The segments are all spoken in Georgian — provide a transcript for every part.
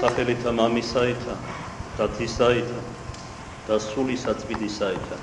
სახელითა მამისაითა და ძისაითა და სულისა წმინდისაითა.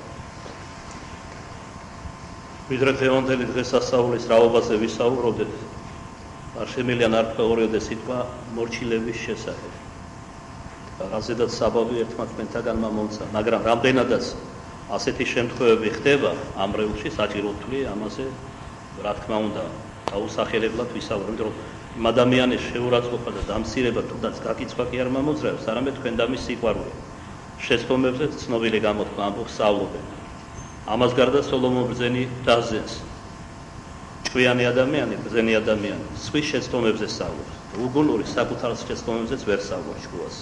ვიდრე დღევანდელი დღესასწაულის რაობაზე ვისაუბრობდეთ, არ შემიძლია ნართვა ორიოდე სიტყვა მორჩილების შესახებ. რაზედაც საბაბი ერთმანეთთაგან მომცა, მაგრამ რამდენადაც ასეთი შემთხვევები ხდება ამ რეულში, საჭირო ვთვლი ამაზე, რა თქმა უნდა, დაუსახელებლად ვისაუბრებთ, რომ იმ ადამიანის შეურაცხყოფა და დამცირება თუნდაც გაკიცხვა კი არ მომოძრაებს, არამედ თქვენ და მის სიყვარული. შეცდომებზე ცნობილი გამოთქმა ამბობს სწავლობენ. ამას გარდა სოლომონ ბრძენი დაზენს. ჭკვიანი ადამიანი, ბრძენი ადამიანი, სხვის შეცდომებზე სწავლობს. უგუნური საკუთარ შეცდომებზეც ვერ სწავლობს ჭკუას.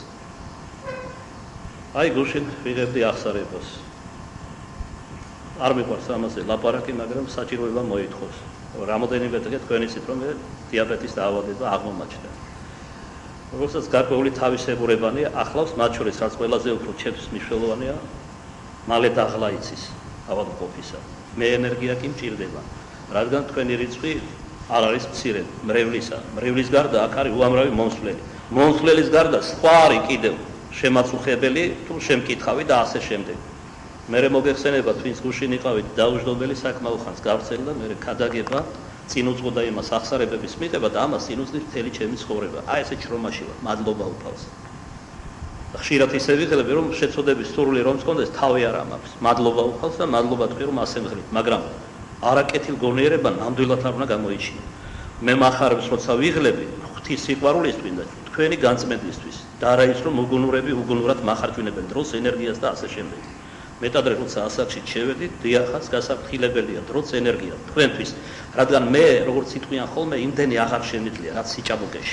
აი გუშინ ვიღებდი აღსარებას. არ მიყვარს ამაზე ლაპარაკი, მაგრამ საჭიროება მოითხოვს. რამოდენიმე დღე თქვენ იცით, რომ მე დიაბეტის დაავადება აღმომაჩნდა. როდესაც გარკვეული თავისებურებანი ახლავს, მათ შორის რაც ყველაზე უფრო ჩემთვის მნიშვნელოვანია, მალე დაღლა იცის ავადმყოფისა. მე ენერგია კი მჭირდება, რადგან თქვენი რიცხვი არ არის მცირე, მრევლისა. მრევლის გარდა აქ არის უამრავი მომსვლელი. მომსვლის გარდა სხვა არის კიდევ შემაწუხებელი თუ შემკითხავი და ასე შემდეგ. მე მოგეხსენებათ, ვინც გუშინ იყავით, დაუჯდობელი საკმაო ხანს გავრცელდა, მე ქადაგება, წინ უძღოდა იმას ახსარებების მიღება და ამას წინ უძღვის მთელი ჩემი ცხოვრება. აი ესე ჭრომაში ვარ, მადლობა უფალს. ხშირად ისე ვიღებდი, რომ შეცოდების სურვილი რომ მქონდეს, თავი არ ამაქვს. მადლობა უფალს და მადლობა თქვი, რომ ასე მღრით, მაგრამ არაკეთილ გონიერება ნამდვილად არ უნდა გამოიჩინო. მე מחარებს როცა ვიღლები, ღვთის სიყვარულისთვის და თქვენი განწმენდისთვის და არა ის რომ უგუნურები უგუნურად מחარჯვინებენ დროს, ენერგიას და ასე შემდეგ. მეტადრე როცა ასაკში შევედით, დიახაც გასაფრთხილებელია დროც ენერგია თქვენთვის, რადგან მე როგორც იტყვიან ხოლმე, იმდენი აღარ შემიძლია რაც სიჭაბუკეში.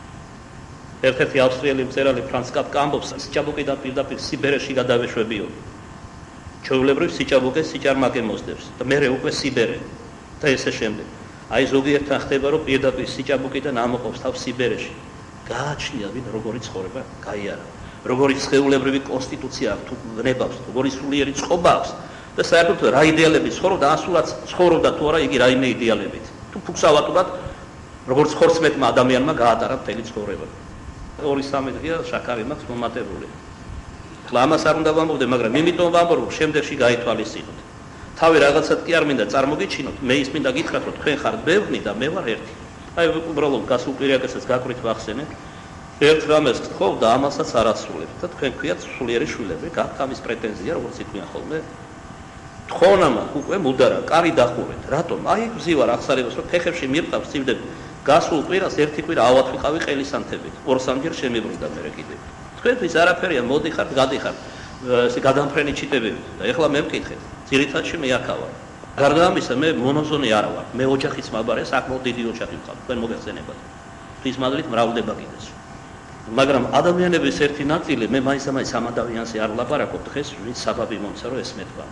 ერთ-ერთი ავსტრიელი მწერალი ფრანც კაფკა ამბობს, სიჭაბუკედან პირდაპირ სიბერეში გადავეშვებიო. ჩვეულებრივ სიჭაბუკეს სიჭარმაკე მოსდევს და მე უკვე სიბერე და ესე შემდეგ. აი ზოგიერთთან ხდება, რომ პირდაპირ სიჭაბუკედან ამოყობს თავს სიბერეში. გააჩნია ვინ როგორი ცხოვრება გაიარა. როგორი სხეულებრივი კონსტიტუცია აქვს, თუ ვნებავს, როგორი სულიერი წყობა აქვს და საერთოდ რა იდეალები ცხოვრობდა, ასულად ცხოვრობდა თუ არა იგი რაიმე იდეალებით. თუ ფუქსავატურად როგორც ხორცმეტმა ადამიანმა გაატარა მთელი ცხოვრება. 2-3 დღეა შაქარი მაქვს მომატებული. ხლა ამას არ უნდა ვამბობდე, მაგრამ იმიტომ ვამბობ, შემდეგში გაითვალისწინოთ. თავი რაღაცად კი არ მინდა წარმოგიჩინოთ, მე ის მინდა გითხრათ, რომ თქვენ ხართ ბევრი და მე ვარ ერთი. აი უბრალოდ გასულ კვირιακესაც გაკვრით ვახსენე. ერთ რამეს გთხოვ და ამასაც არ ასრულებთ და თქვენ ქვიათ სულიერი შვილები, გაქვთ ამის პრეტენზია, როგორც იყვიან ხოლმე. თხოვნამა უკვე მუდარა, კარი დახურეთ. რატომ? აი ვზივარ აღსარებას, რომ ფეხებში მირყავს ცივდები. გასულ კვირას ერთი კვირა ავად ვიყავი ყელისანთებით. 2-3 შემიბრუნდა მე კიდე. თქვენთვის არაფერია, მოდიხართ, გადიხართ. ესე გადამფრენი ჩიტებებით და ეხლა მე მკითხეთ. ძირითადში მე აქ ვარ. გარდა ამისა, მე მონოზონი არ ვარ. მე ოჯახიც მაბარე, საკმაოდ დიდი ოჯახი ვყავ. თქვენ მოგეხსენებათ. ის მადლით მრავლდება კიდეც. მაგრამ ადამიანების ერთი ნაწილი, მე მაინც ამ ადამიანზე არ ვლაპარაკობ დღეს, ვინც საბაბი მომცა, რომ ეს მეთქვა.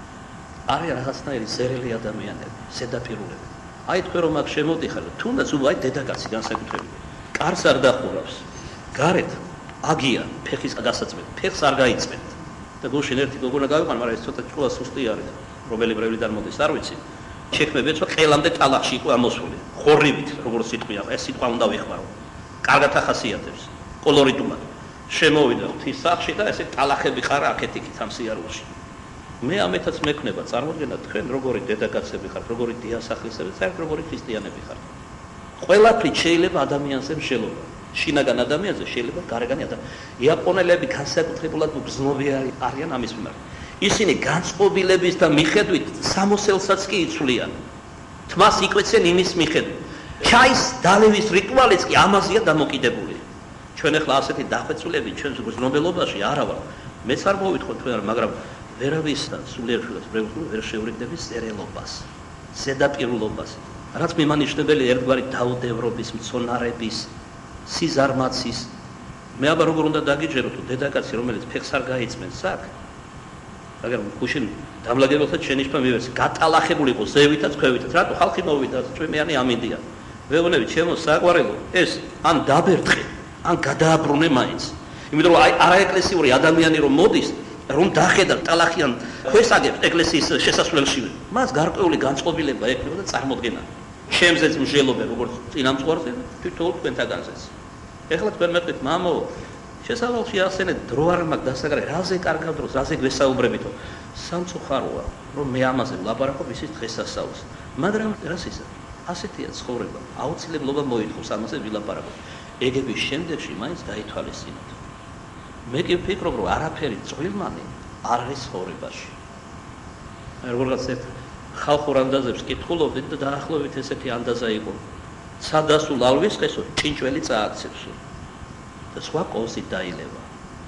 არის რაღაცნაირი ზერელი ადამიანები, ზედაპირულები. აი თქვენ რომ აქ შემოდიხარ, თუნდაც უაი დედაკაცი განსაკუთრებით. კარს არ დახურავს. გარეთ აგია ფეხის გასაწმენდ, ფეხს არ გაიწმენთ. და გუშინ ერთი გოგონა გავიყან, მაგრამ ეს ცოტა ჭკუა სუსტი არის. რომელი ბრევლიდან მოდის, არ ვიცი. შექმნებია, რომ ყელამდე ტალახში იყო ამოსული. ხორრივით, როგორც სიტყვია, ეს სიტყვა უნდა ვიხმარო. კარგად ახასიათებს. კოლორიტულად შემოვიდა ღვთის სახლში და ესე ტალახები ხარ აქეთ-იქით ამ სიარულში. მე ამეთაც მექნება წარმოგვიდგენთ თქვენ როგორი დედაკაცები ხართ, როგორი დიასახლისები, საერთოდ როგორი ქრისტიანები ხართ. ყველაფრით შეიძლება ადამიანზე მსჯელობა. შინაგან ადამიანზე შეიძლება გარეგანი ადამიანი. იაპონელები განსაკუთრებულად გრძნობიერი არიან ამის მიმართ. ისინი განწყობილების და მიხედვით სამოსელსაც კი იცვლიან. თმას იკვეცენ იმის მიხედვით. ჩაის დალევის რიტუალიც კი ამაზეა დამოკიდებული. ჩვენ ახლა ასეთი დახვეწილები ჩვენს გრძნობელობაში არა ვარ. მეც არ მოვითხოთ თქვენ, მაგრამ ვერავისთან სულიერ შვილებს ვერ შეურიგდები ზერელობას, ზედაპირულობას. რაც მიმანიშნებელი ერთგვარი დაუდევრობის, მცონარების, სიზარმაცის. მე აბა როგორ უნდა დაგიჯეროთ, თუ დედაკაცი, რომელიც ფეხს არ გაიწმენს აქ, მაგრამ გუშინ დამლაგებელთა შენიშვნა მივეცი, გატალახებული იყო ზევითაც, ქვევითაც. რატო ხალხი მოვიდა, წვიმიანი ამინდია. ვეუბნები, ჩემო საყვარელო, ეს ან დაბერთხე, ან გადააბრუნე მაინც. იმიტომ რომ აი არაეკლესიური ადამიანი რომ მოდის, რომ დახედა ტალახიან ქვესაგებს ეკლესიის შესასვლელში, მას გარკვეული განწყობილება ექნება და წარმოდგენა. ჩემზეც მსჯელობენ როგორც წინამძღვარზე, თვითონ თქვენთაგანზეც. ეხლა თქვენ მეთქვით, მამო, შესავალში ახსენეთ, დრო არ მაქვს დასაგრე, რაზე კარგავ დროს, რაზე გვესაუბრებითო. სამწუხაროა, რომ მე ამაზე ვლაპარაკობ ისიც დღესასწაულს. მაგრამ რას ისა? ასეთია ცხოვრება. აუცილებლობა მოითხოვს ამაზე ვილაპარაკოთ. ეგების შემდეგში მაინც დაითვალისწინოთ. მე კი ვფიქრობ, რომ არაფერი წვრილმანი არ არის ცხოვრებაში. როგორღაც ერთ ხალხურ ანდაზებს კითხულობდით და დაახლოებით ესეთი ანდაზა იყო. სადასულ ალვისყესო ჭინჭველი წააქცევსო და სხვა კოლსით დაილევა.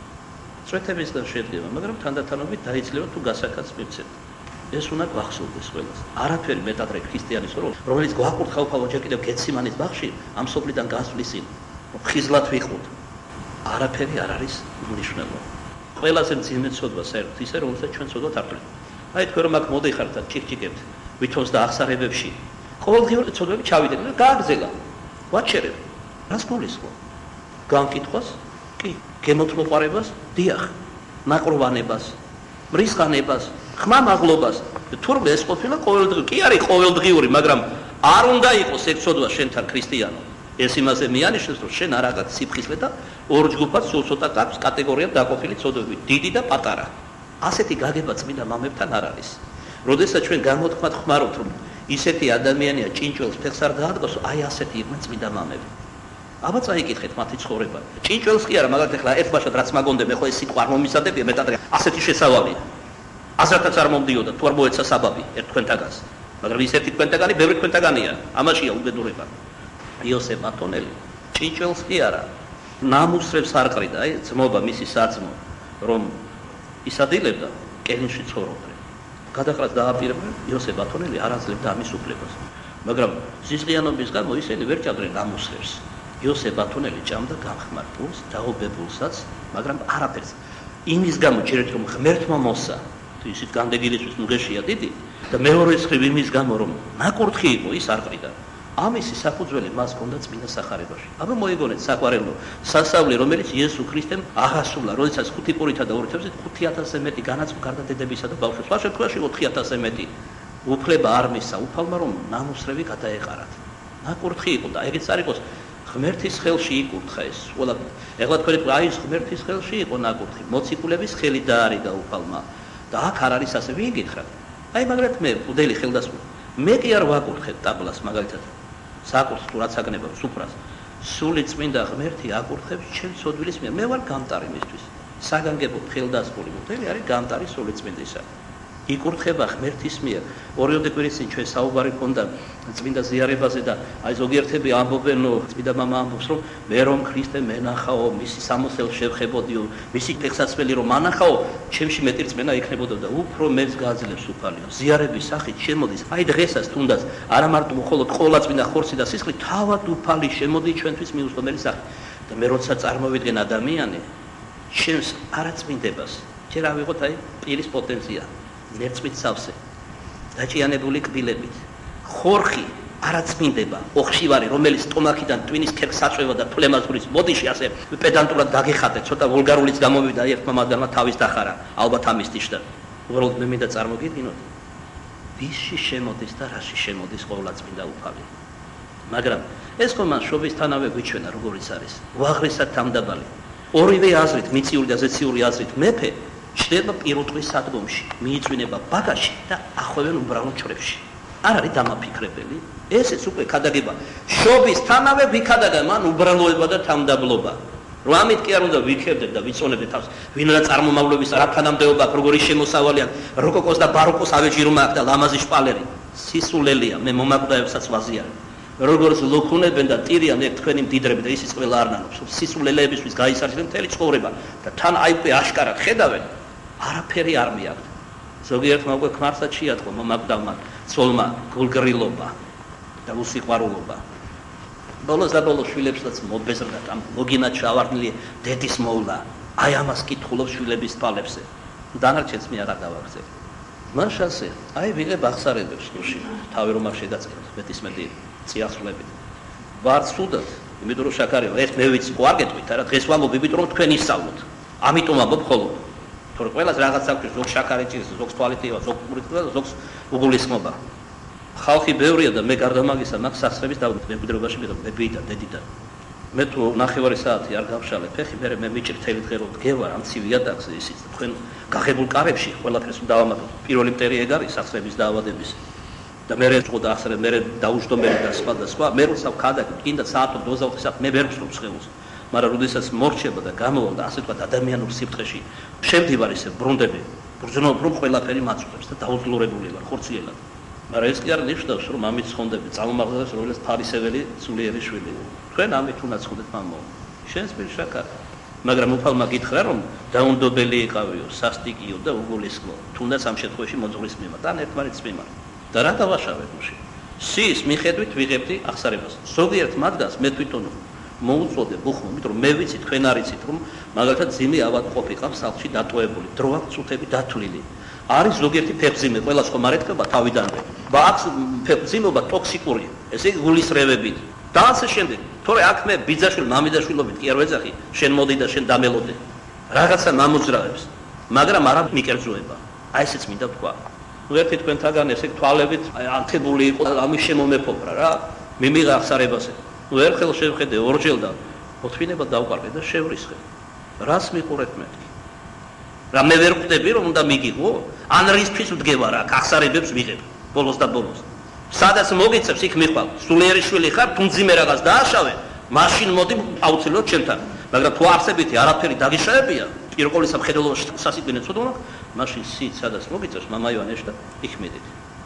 წვეთებისგან შედგება, მაგრამ თანდათანობით დაიძლევა თუ გასაკაც მივცეთ. ეს უნდა გვახსოვდეს ყველას. არაფერი მეტად რე ქრისტიანის როლი, რომელიც გვაყურთხა უფალო ჯერ კიდევ გეციმანის ბაღში, ამ სოფლიდან გასვლის წინ, რომ ხიზლად ვიყოთ. არაფერი არ არის მნიშვნელოვანი. ყველაზე მძიმე ცოდვა საერთოდ ისე, რომელსაც ჩვენ ცოდვათ არ ვთვლით. აი თქვენ რომ აქ მოდიხართ და ჭიქჭიქებთ ვითოს და აღსარებებში. ყოველდღიური ცოდვები ჩავიდნენ და გააგზელა. ვაჩერებ. რას გულისხმობ? განკითხვას? კი. გემოთმოყარებას? დიახ. ნაკროვანებას, მრისხანებას, ხმამაღლობას. თურმე ეს ყოფილა ყოველდღიური. კი არის ყოველდღიური, მაგრამ არ უნდა იყოს ეგ ცოდვა შენთან ქრისტიანო. ეს იმაზე მიანიშნებს, რომ შენ არ აგაკ სიფხიზლე და ორ ჯგუფად სულ ცოტა კაც კატეგორიად დაყოფილი ცოდვები, დიდი და პატარა. ასეთი გაგება წმინდა მამებთან არ არის. როდესაც ჩვენ გამოთქმად ხმარობთ, რომ ისეთი ადამიანია ჭინჭველს ფეხს არ დაადგოს, აი ასეთი იყვნენ წმინდა მამები. აბა წაიკითხეთ მათი ცხოვრება. ჭინჭველს კი არა, მაგალითად ახლა ერთ ბაშად რაც მაგონდე მე ხო ეს სიტყვა არ მომისადებია, მეტად ასეთი შესავალია. აზრათაც არ მომდიოდა, თუ არ მოეცა საბაბი ერთ თქვენთაგანს. მაგრამ ის ერთი თქვენთაგანი, ბევრი თქვენთაგანია. ამაშია უბედურება. იოსებ ბატონელი ჭინჭველს კი არა, ნამუსრებს არ ყრიდა, აი ძმობა მისი საძმო, რომ ისადილებდა კელინში ცხოვრობდნენ. გადაყრას დააპირებდა იოსებ ბატონელი არ აძლევდა ამის უფლებას. მაგრამ ზიზღიანობის გამო ისინი ვერ ჭამდნენ ნამუსრებს. იოსებ ბატონელი ჭამდა გამხმარ პულს, დაობებულსაც, მაგრამ არაფერს. იმის გამო ჯერ რომ ღმერთმა მოსა, თუ ისიც განდეგილისთვის ნუგეშია დიდი და მეორე მხრივ იმის გამო რომ ნაკურთხი იყო, ის არ ყრიდა. ამისი საფუძველი მას ჰქონდა წმინდა სახარებაში. აბა მოიგონეთ საყვარელო სასავლე, რომელიც იესო ქრისტემ აღასრულა, როდესაც 5 პურითა და 2 თევზით 5000-ზე მეტი განაცხადა გარდა დედებისა და ბავშვებს. სხვა შემთხვევაში 4000-ზე მეტი. უფლება არ მისცა უფალმა, რომ ნამუსრები გადაეყარათ. ნაკურთხი იყო და ეგეც არ იყოს ღმერთის ხელში იკურთხა ეს. ყველაფერი. ეხლა თქვენ აი ეს ღმერთის ხელში იყო ნაკურთხი. მოციქულების ხელი დაარიგა უფალმა. და აქ არ არის ასე ვიგითხრათ. აი მაგრამ მე უდელი ხელდასმული. მე კი არ ვაკურთხებ ტაბლას მაგალითად. საკურთხს თუ რაც აგნება სუფრას. სული წმინდა ღმერთი აკურთხებს ჩემ სოდვილის მიერ. მე ვარ გამტარი მისთვის. საგანგებო ხელდასმული მოდელი არის გამტარი სული წმინდისა. იკურთხება ღმერთის მიერ. ორიოდე კვირის წინ ჩვენ საუბარი ჰქონდა წმინდა ზიარებაზე და აი ზოგიერთები ამბობენ, წმინდა მამა ამბობს, რომ მე რომ ქრისტე მენახაო, მისი სამოსელს შევხებოდიო, მისი ფეხსაცმელი რომ მანახაო, ჩემში მეტი რწმენა იქნებოდა და უფრო მეც გააძლევს უფალიო. ზიარების სახით შემოდის. აი დღესაც თუნდაც არა მარტო მხოლოდ ყოლა წმინდა ხორცი და სისხლი, თავად უფალი შემოდის ჩვენთვის მიუწვდომელი სახით. და მე როცა წარმოვიდგენ ადამიანი, ჩემს არაწმინდებას, ჯერ ავიღოთ აი პირის პოტენცია. ნერწმით სავსე, დაჭიანებული კბილებით, ხორხი, არაწმინდება, ოხშივარი, რომელიც სტომაქიდან ტვინის ქერქს აწვევა და თვლემაზურის მოდიში ასე პედანტურად დაგეხატეთ, ცოტა ვულგარულიც გამოვიდა ერთმა მათგანმა თავის დახარა, ალბათ ამის ტიშთან. უბრალოდ მე მინდა წარმოგიდგინოთ, ვისში შემოდის და რაში შემოდის ყოვლადწმინდა უფალი. მაგრამ ეს ხო მან შობისთანავე გვიჩვენა, როგორიც არის, უაღრესად თამდაბალი. ორივე აზრით, მიწიური და ზეციური აზრით მეფე ჩდება პირუტყვის სადგომში, მიიწვინება ბაგაში და ახვევენ უბრალო ჩრებში. არ არის დამაფიქრებელი, ესეც უკვე ქადაგება. შობისთანავე გვიქადაგა მან უბრალოება და თამდაბლობა. რომ ამით კი არ უნდა ვიქებდეთ და ვიწონებდეთ თავს, ვინ რა წარმომავლობის რა თანამდებობა აქვს, როგორი შემოსავალი აქვს, როკოკოს და ბაროკოს ავეჯირმა აქვს და ლამაზი შპალერი. სისულელია, მე მომაკვდაებსაც ვაზიარებ. როგორც ლოქუნებენ და ტირიან ეგ თქვენი მდიდრები და ისიც ყველა არ ნანობს. სისულელეებისთვის გაისარჯეთ მთელი ცხოვრება და თან აი უკვე აშკარად ხედავენ. არაფერი არ მიაქვს. ზოგიერთმა უკვე ქმარსაც შეატყო მომაკვდავმა ცოლმა გულგრილობა და უსიყვარულობა. ბოლოს და ბოლოს შვილებსაც მობეზრდათ ამ მოგინათ ჩავარდნილი დედის მოვლა. აი ამას კითხულობს შვილების თვალებზე. დანარჩენს მე აღარ დავაგზავნე. მაშასე, აი ვიღებ აღსარებებს ნუში, თავი რომ არ შეგაწყენოთ, მეტისმეტი წიასვლებით. ვარ ცუდად, იმიტომ რომ შაქარიო, ერთ მე ვიცი, ხო არ გეტყვით, არა დღეს ვამბობ, იმიტომ რომ თქვენ ისწავლოთ. ამიტომ ამბობ ხოლმე. თორე ყველას რაღაც აქვს, ზოგ შაქარი ჭირს, ზოგს თვალითია, ზოგ პურითია, ზოგს უგულისხმობა. ხალხი ბევრია და მე გარდა მაგისა, მაგ სასწრების დავდით მემკვიდრეობაში მიღებ ბებიიდან, დედიდან. მე თუ ნახევარი საათი არ გავშალე ფეხი, მე მიჭირ თელი დღე რომ დგევარ ამ ცივ იატაკზე ისიც თქვენ გაღებულ კარებში ყველაფერს დავამატოთ. პირველი მტერი ეგ არის სახსრების დაავადების. და მე რეწყო და ახსრე მე დაუშტომელი და სხვა მე როცა ვქადა კიდე საათო დოზავხი საათ მე ვერ ვსწრობ ხელს. მაგრამ როდესაც მორჩება და გამოვა და ასე თქვა ადამიანურ სიფრთხეში შემდივარ ისე ბრუნდები ბრძნობ რომ ყველაფერი მაწვდებს და დაუძლურებული ვარ ხორციელად. მაგრამ ეს კი არ ნიშნავს რომ ამით ცხონდები წამომაღლებს რომელიც ფარისეველი სულიერი შვილი. თქვენ ამით უნდა ცხონდეთ მამო. შენს პირშაკა მაგრამ უფალმა გითხრა რომ დაუნდობელი იყავიო, სასტიკიო და უგულისხმო. თუნდაც ამ შემთხვევაში მოძღვრის მიმართ ან ერთმანეთის მიმართ. და რა დავაშავეთ მაშინ? სიის მიხედვით ვიღებდი აღსარებას. ზოგიერთ მათგანს მე თვითონ მოუწოდე ბუხმო, იმიტომ რომ მე ვიცი თქვენ არიცით რომ მაგალითად ძიმე ავადმყოფი ყავს სახლში დატოვებული, დრო აქვს წუთები დათვლილი. არის ზოგიერთი ფეხმძიმე, ყველა ხომ არ ეთქება თავიდანვე. აქვს ფეხმძიმეობა ტოქსიკური, ესე იგი გულისრევებით. და ასე შემდეგ. თორე აქ მე ბიძაშვილი, მამიდაშვილობით კი არ ვეძახი, შენ მოდი და შენ დამელოდე. რაღაცა მამოძრავებს, მაგრამ არა მიკერძოება. აი ესეც მინდა თქვა. ერთი თქვენთაგან ესე თვალებით ანთებული იყო და ამის შემომეფობრა რა. მიმიღა აღსარებაზე. ერთხელ შევხედე ორჯერ და მოთმინება დავყარყე და შევრისხე. რას მიყურეთ მეთქი? რა მე ვერ ხვდები რომ უნდა მიგიღო? ან რისთვის ვდგევარ აქ აღსარებებს ვიღებ ბოლოს და ბოლოს. სადაც მოგიცებს იქ მიხვალ. სულიერი შვილი ხარ, თუ მძიმე რაღაც დააშავე, მაშინ მოდი აუცილებლად ჩემთან. მაგრამ თუ არსებითი არაფერი დაგიშავებია, პირველყოლისა მხედველობაში სასიკვდინე ცოდნა, მაშინ სიც სადაც მოგიწევს მამა ივანეში და იქ მიდით.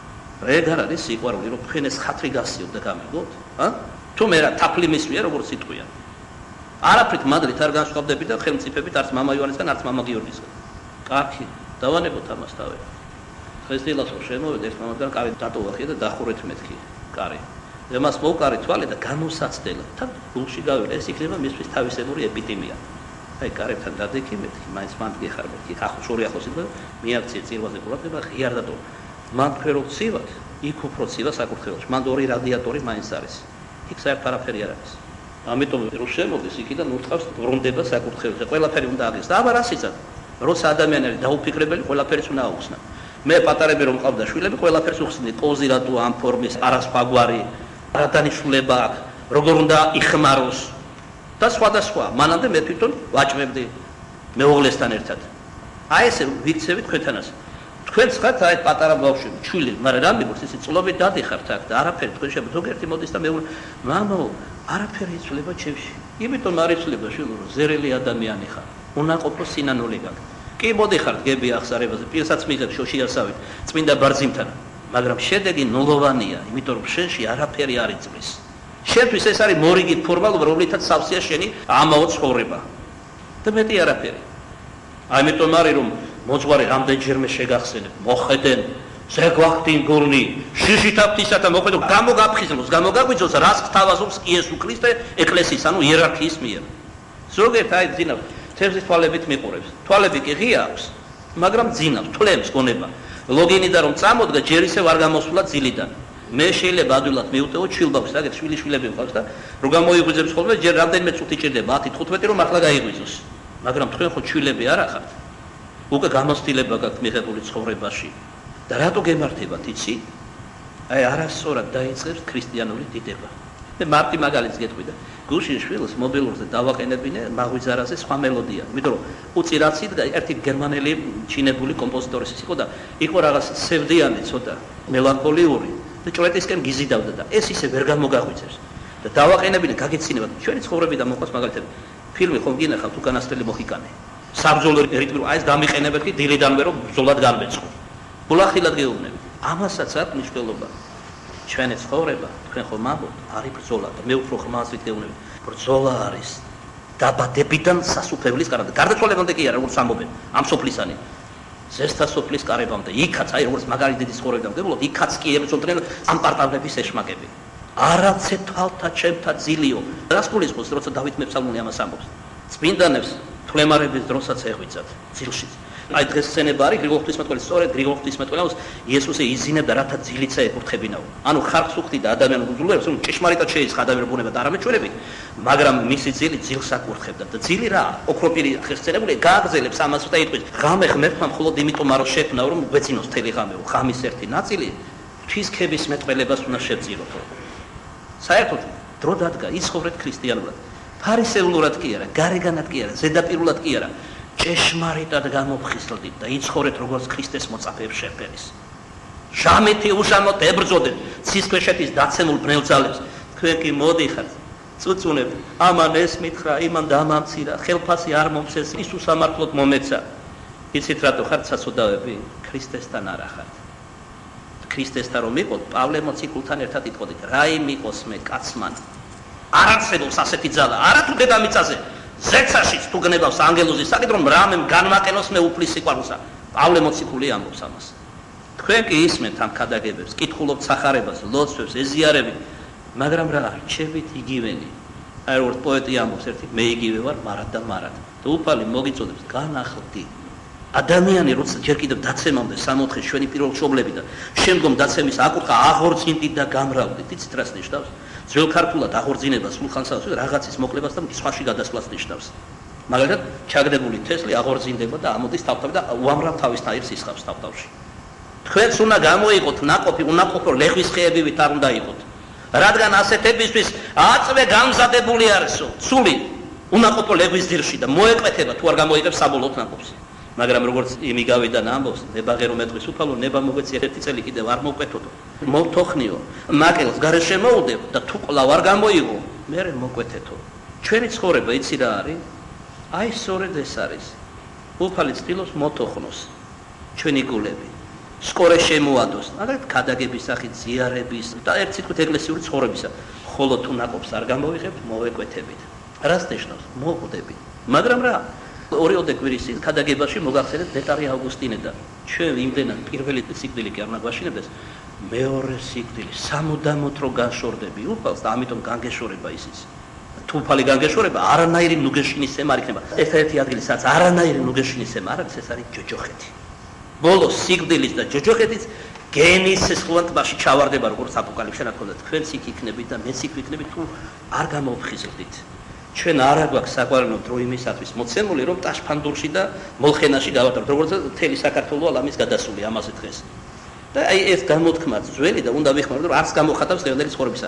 ეგ არ არის სიყვარული, რომ თქვენ ეს ხათრი გასიოთ და გამიგოთ? თუ მე რა თაფლი მისვია როგორც სიტყვია. არაფრით მადლით არ განსხვავდები და ხელმწიფებით არც მამა ივანესგან, არც მამა გიორგისგან. კარგი, დავანებოთ ამას თავი. დღეს დილასო შემოვედი ერთ მამასგან კარი დატოვახია და დახურეთ მეთქი კარი. ემას მოვკარი თვალე და განუსაცდელა. თან გულში გავიდა ეს იქნება მისთვის თავისებური ეპიდემია. აი კარებთან დადექი მეთქი, მაინც მანდ გეხარ მეთქი. ახლა შორი ახლოს იყო, მიაქციე წირვაზე ყურადღება, ღიარ დატოვა. მან თქვენ რო ცივად, იქ უფრო ცივა საკურთხეველში. მან ორი რადიატორი მაინც არის. იქ საერთოდ არაფერი არ არის. ამიტომ რო შემოდის იქიდან ურტყავს ბრუნდება საკურთხეველზე. ყველაფერი უნდა აგეს. და აბა რა სიცად? როცა ადამიანები დაუფიქრებელი, ყველაფერს უნდა აუხსნა. მე პატარები რომ მყავდა შვილები, ყველაფერს უხსნი, პოზი რატო ამ ფორმის, არა სხვაგვარი, რა დანიშნულება აქვს, როგორ უნდა იხმაროს და სხვა. მანამდე მე თვითონ ვაჭმებდი მეუღლესთან ერთად. აი ესე ვიქცევი თქვენთანაც. თქვენ ხართ აი პატარა ბავშვი, ჩვილი, მაგრამ რა მიგორს ისე წლობით დადიხართ აქ და არაფერი თქვენ შეგვიძლია ზოგიერთი მოდის და მეუბნება, მამო, არაფერი იცვლება ჩემში. იმიტომ არ იცვლება შვილო, ზერელი ადამიანი ხარ. უნდა ყოფო სინანული გაქვს. კი მოდიხარ დგები აღსარებაზე, პირსაც მიღებ შოშიასავით, წმინდა ბარძიმთან, მაგრამ შედეგი ნულოვანია, იმიტომ რომ შენში არაფერი არ იწვის. შენთვის ეს არის მორიგი ფორმალობა, რომლითაც სავსეა შენი ამაო ცხოვრება. და მეტი არაფერი. ამიტომ არის რომ მოძღვარი რამდენჯერმე შეგახსენებ, მოხედენ, ზეგვახტინ გურნი, შიშითაფთისა და მოხედო, გამოგაგვიძოს, რას გთავაზობს იესო ქრისტე ეკლესიის, ანუ იერარქიის მიერ. ზოგიერთ აი ძინავს თევზის თვალებით მიყურებს. თვალები კი ღია აქვს, მაგრამ ძინავს, თვლებს გონება. ლოგინიდან რომ წამოდგა, ჯერ ისევ არ გამოსულა ძილიდან. მე შეიძლება ადვილად მივუტევო ჩილბავს, აგერ შვილიშვილები მყავს და რო გამოიღვიძებს ხოლმე, ჯერ რამდენიმე წუთი ჭირდება, 10-15 რომ ახლა გაიღვიძოს. მაგრამ თქვენ ხო ჩვილები არ ახართ? უკვე გამოცდილება გაქვთ მიღებული ცხოვრებაში. და რატო გემართებათ, იცი? აი არასწორად დაიწყებს ქრისტიანული დიდება. მე მარტი მაგალითს გეტყვი და გუშინ შვილს მობილურზე დავაყენებინე მაღვიძარაზე სხვა მელოდია. იმიტომ რომ უწირაცით და ერთი გერმანელი ჩინებული კომპოზიტორის იყო და იყო რაღაც სევდიანი ცოტა მელანქოლიური და ჭრეტისკენ გიზიდავდა და ეს ისე ვერ გამოგაღვიძებს. და დავაყენებინე გაგეცინებათ ჩვენი ცხოვრებიდან მოყავს მაგალითები. ფილმი ხომ გინახავთ უკანასკნელი მოხიკანე. საბრძოლო რიტმი აი ეს დამიყენებთ კი დილიდანვე რომ ბრძოლად განვეცხო. ბულახილად გეუბნები. ამასაც აქვს მნიშვნელობა. ჩვენი ცხოვრება, თქვენ ხომ ამბობთ, არის ბრძოლა და მე უფრო ხმასით გეუბნები. ბრძოლა არის დაბადებიდან სასუფეველის კარამდე. გარდაცვალებამდე კი არა, როგორც ამბობენ, ამ სოფლისანი. ზესთა სოფლის კარებამდე, იქაც აი როგორც მაგარი დიდი ცხოვრებიდან ვგებულობ, იქაც კი ებრძოლდნენ ამ პარტავლების ეშმაკები. არაცე თვალთა ჩემთა ძილიო. რას გულისხმობს, როცა დავით მეფსალმუნე ამას ამბობს? წმინდანებს თვლემარების დროსაც ეღვიძათ ძილში. აი დღეს სცენება არის გრიგოლ ღვთისმეტყველის, სწორედ გრიგოლ ღვთისმეტყველს იესოსე იზინებდა რათა ძილიცა ეკურთხებინაო. ანუ ხარხს უხდიდა ადამიანურ უძლურებს, რომ ჭეშმარიტად შეიწყა ადამიანურ ბუნება და არამეჩვენებით, მაგრამ მისი ძილი ძილს აკურთხებდა და ძილი რა, ოქროპირი ხესცენებული გააგზელებს ამას და იტყვის, ღამე ღმერთმა მხოლოდ იმიტომ არ შექმნა, რომ გვეცინოს თელი ღამეო, ღამის ერთი ნაწილი ღვთისმეტყველებას უნდა შევწიროთ. საერთოდ დრო დადგა იცხოვრეთ ქრისტიანულად. ფარისეულურად კი არა, გარეგანად კი არა, ზედაპირულად კი არა, ჭეშმარიტად გამოფხიზლდით და იცხოვრეთ როგორც ქრისტეს მოწაფეებს შეფერის. ჟამეთი უშამოთ ებრძოდეთ ცისქვეშეთის დაცემულ ბნევძალებს. თქვენ კი მოდიხართ, წუწუნებ, ამან ეს მითხრა, იმან დამამცირა, ხელფასი არ მომცეს, ის უსამართლოდ მომეცა. იცით რატო ხართ საცოდავები? ქრისტესთან არა ხართ. ქრისტესთან რომ იყოთ, პავლე მოციქულთან ერთად იტყოდით, რა იმიყოს მე კაცმან. არ არსებობს ასეთი ძალა, არა თუ დედამიწაზე, ზეცაშიც თუ გნებავს ანგელოზის საკითხ, რომ რამემ განმაყენოს მე უფლის სიყვარულსა. პავლე მოციქული ამბობს ამას. თქვენ კი ისმენთ ამ ქადაგებებს, კითხულობთ სახარებას, ლოცვებს, ეზიარებით, მაგრამ რა არჩევით იგივენი. აი როგორც პოეტი ამბობს, ერთი მე იგივე ვარ, მარად და მარად. და უფალი მოგიწოდებს, განახლდი. ადამიანი როცა ჯერ კიდევ დაცემამდე 64 ჩვენი პირველ მშობლები და შემდგომ დაცემის აკურთხა აღორძინდით და გამრავლდით. იცით რას ნიშნავს? ძველ ქართულად აღორძინება სულ ხანსა რაღაცის მოკლებას და სხვაში გადასვლას ნიშნავს. მაგალითად, ჩაგდებული თესლი აღორძინდება და ამოდის თავთავი და უამრავ თავისნაირს ისხავს თავთავში. თქვენც უნდა გამოიყოთ ნაყოფი, უნაყოფო ლეხვის ხეებივით არ უნდა იყოთ. რადგან ასეთებისთვის აწვე გამზადებული არისო, ცული უნაყოფო ლეხვის ძირში და მოეკვეთება თუ არ გამოიყებს საბოლოოდ ნაყოფს. მაგრამ როგორც იმიგავიდან ამბობს, ნებაღე რომ ეტყვის უფალო, ნება მოგვეცი ერთი წელი კიდევ არ მოკვეთოდო. მოვთოხნიო, მაკელს გარეშე შემოუდებ და თუ კვლავ არ გამოიღო, მერე მოკვეთეთო. ჩვენი ცხოვრება იცი რა არის? აი სწორედ ეს არის. უფალი ცდილობს მოთოხნოს ჩვენი გულები. სკორე შემოადოს, მაგალითად ქადაგების სახით, ზიარების და ერთ სიტყვით ეკლესიური ცხოვრებისა. ხოლო თუ ნაყოფს არ გამოიღებთ, მოვეკვეთებით. რას ნიშნავს? მოკვდებით. მაგრამ რა? ორიოდე კვირის ქადაგებაში მოგახსენეთ ნეტარი ავგუსტინე და ჩვენ იმდენად პირველი სიკვდილი კი არ უნდა გვაშინებდეს, მეორე სიკვდილი სამუდამოდ რო განშორდები უფალს და ამიტომ განგეშორება ისიც. თუ უფალი განგეშორება, არანაირი ნუგეშინისცემა არ იქნება. ერთ-ერთი ადგილი, სადაც არანაირი ნუგეშინისცემა არ არის, ეს არის ჯოჯოხეთი. ბოლოს სიკვდილის და ჯოჯოხეთის გენის სისხლოვან ტბაში ჩავარდება, როგორც აპოკალიფსში ნათქვამდა, თქვენც იქ იქნებით და მეც იქ ვიქნები, თუ არ გამოვხიზლდით. ჩვენ არ აგვაქვს საყვარელო დრო იმისათვის მოცემული, რომ ტაშფანდურში და მოლხენაში გავატაროთ, როგორც მთელი საქართველო ალამის გადასული ამაზე დღეს. და აი ეს გამოთქმა ძველი და უნდა ვიხმაროთ, რომ არც გამოხატავს დღევანდელი ცხოვრებისა.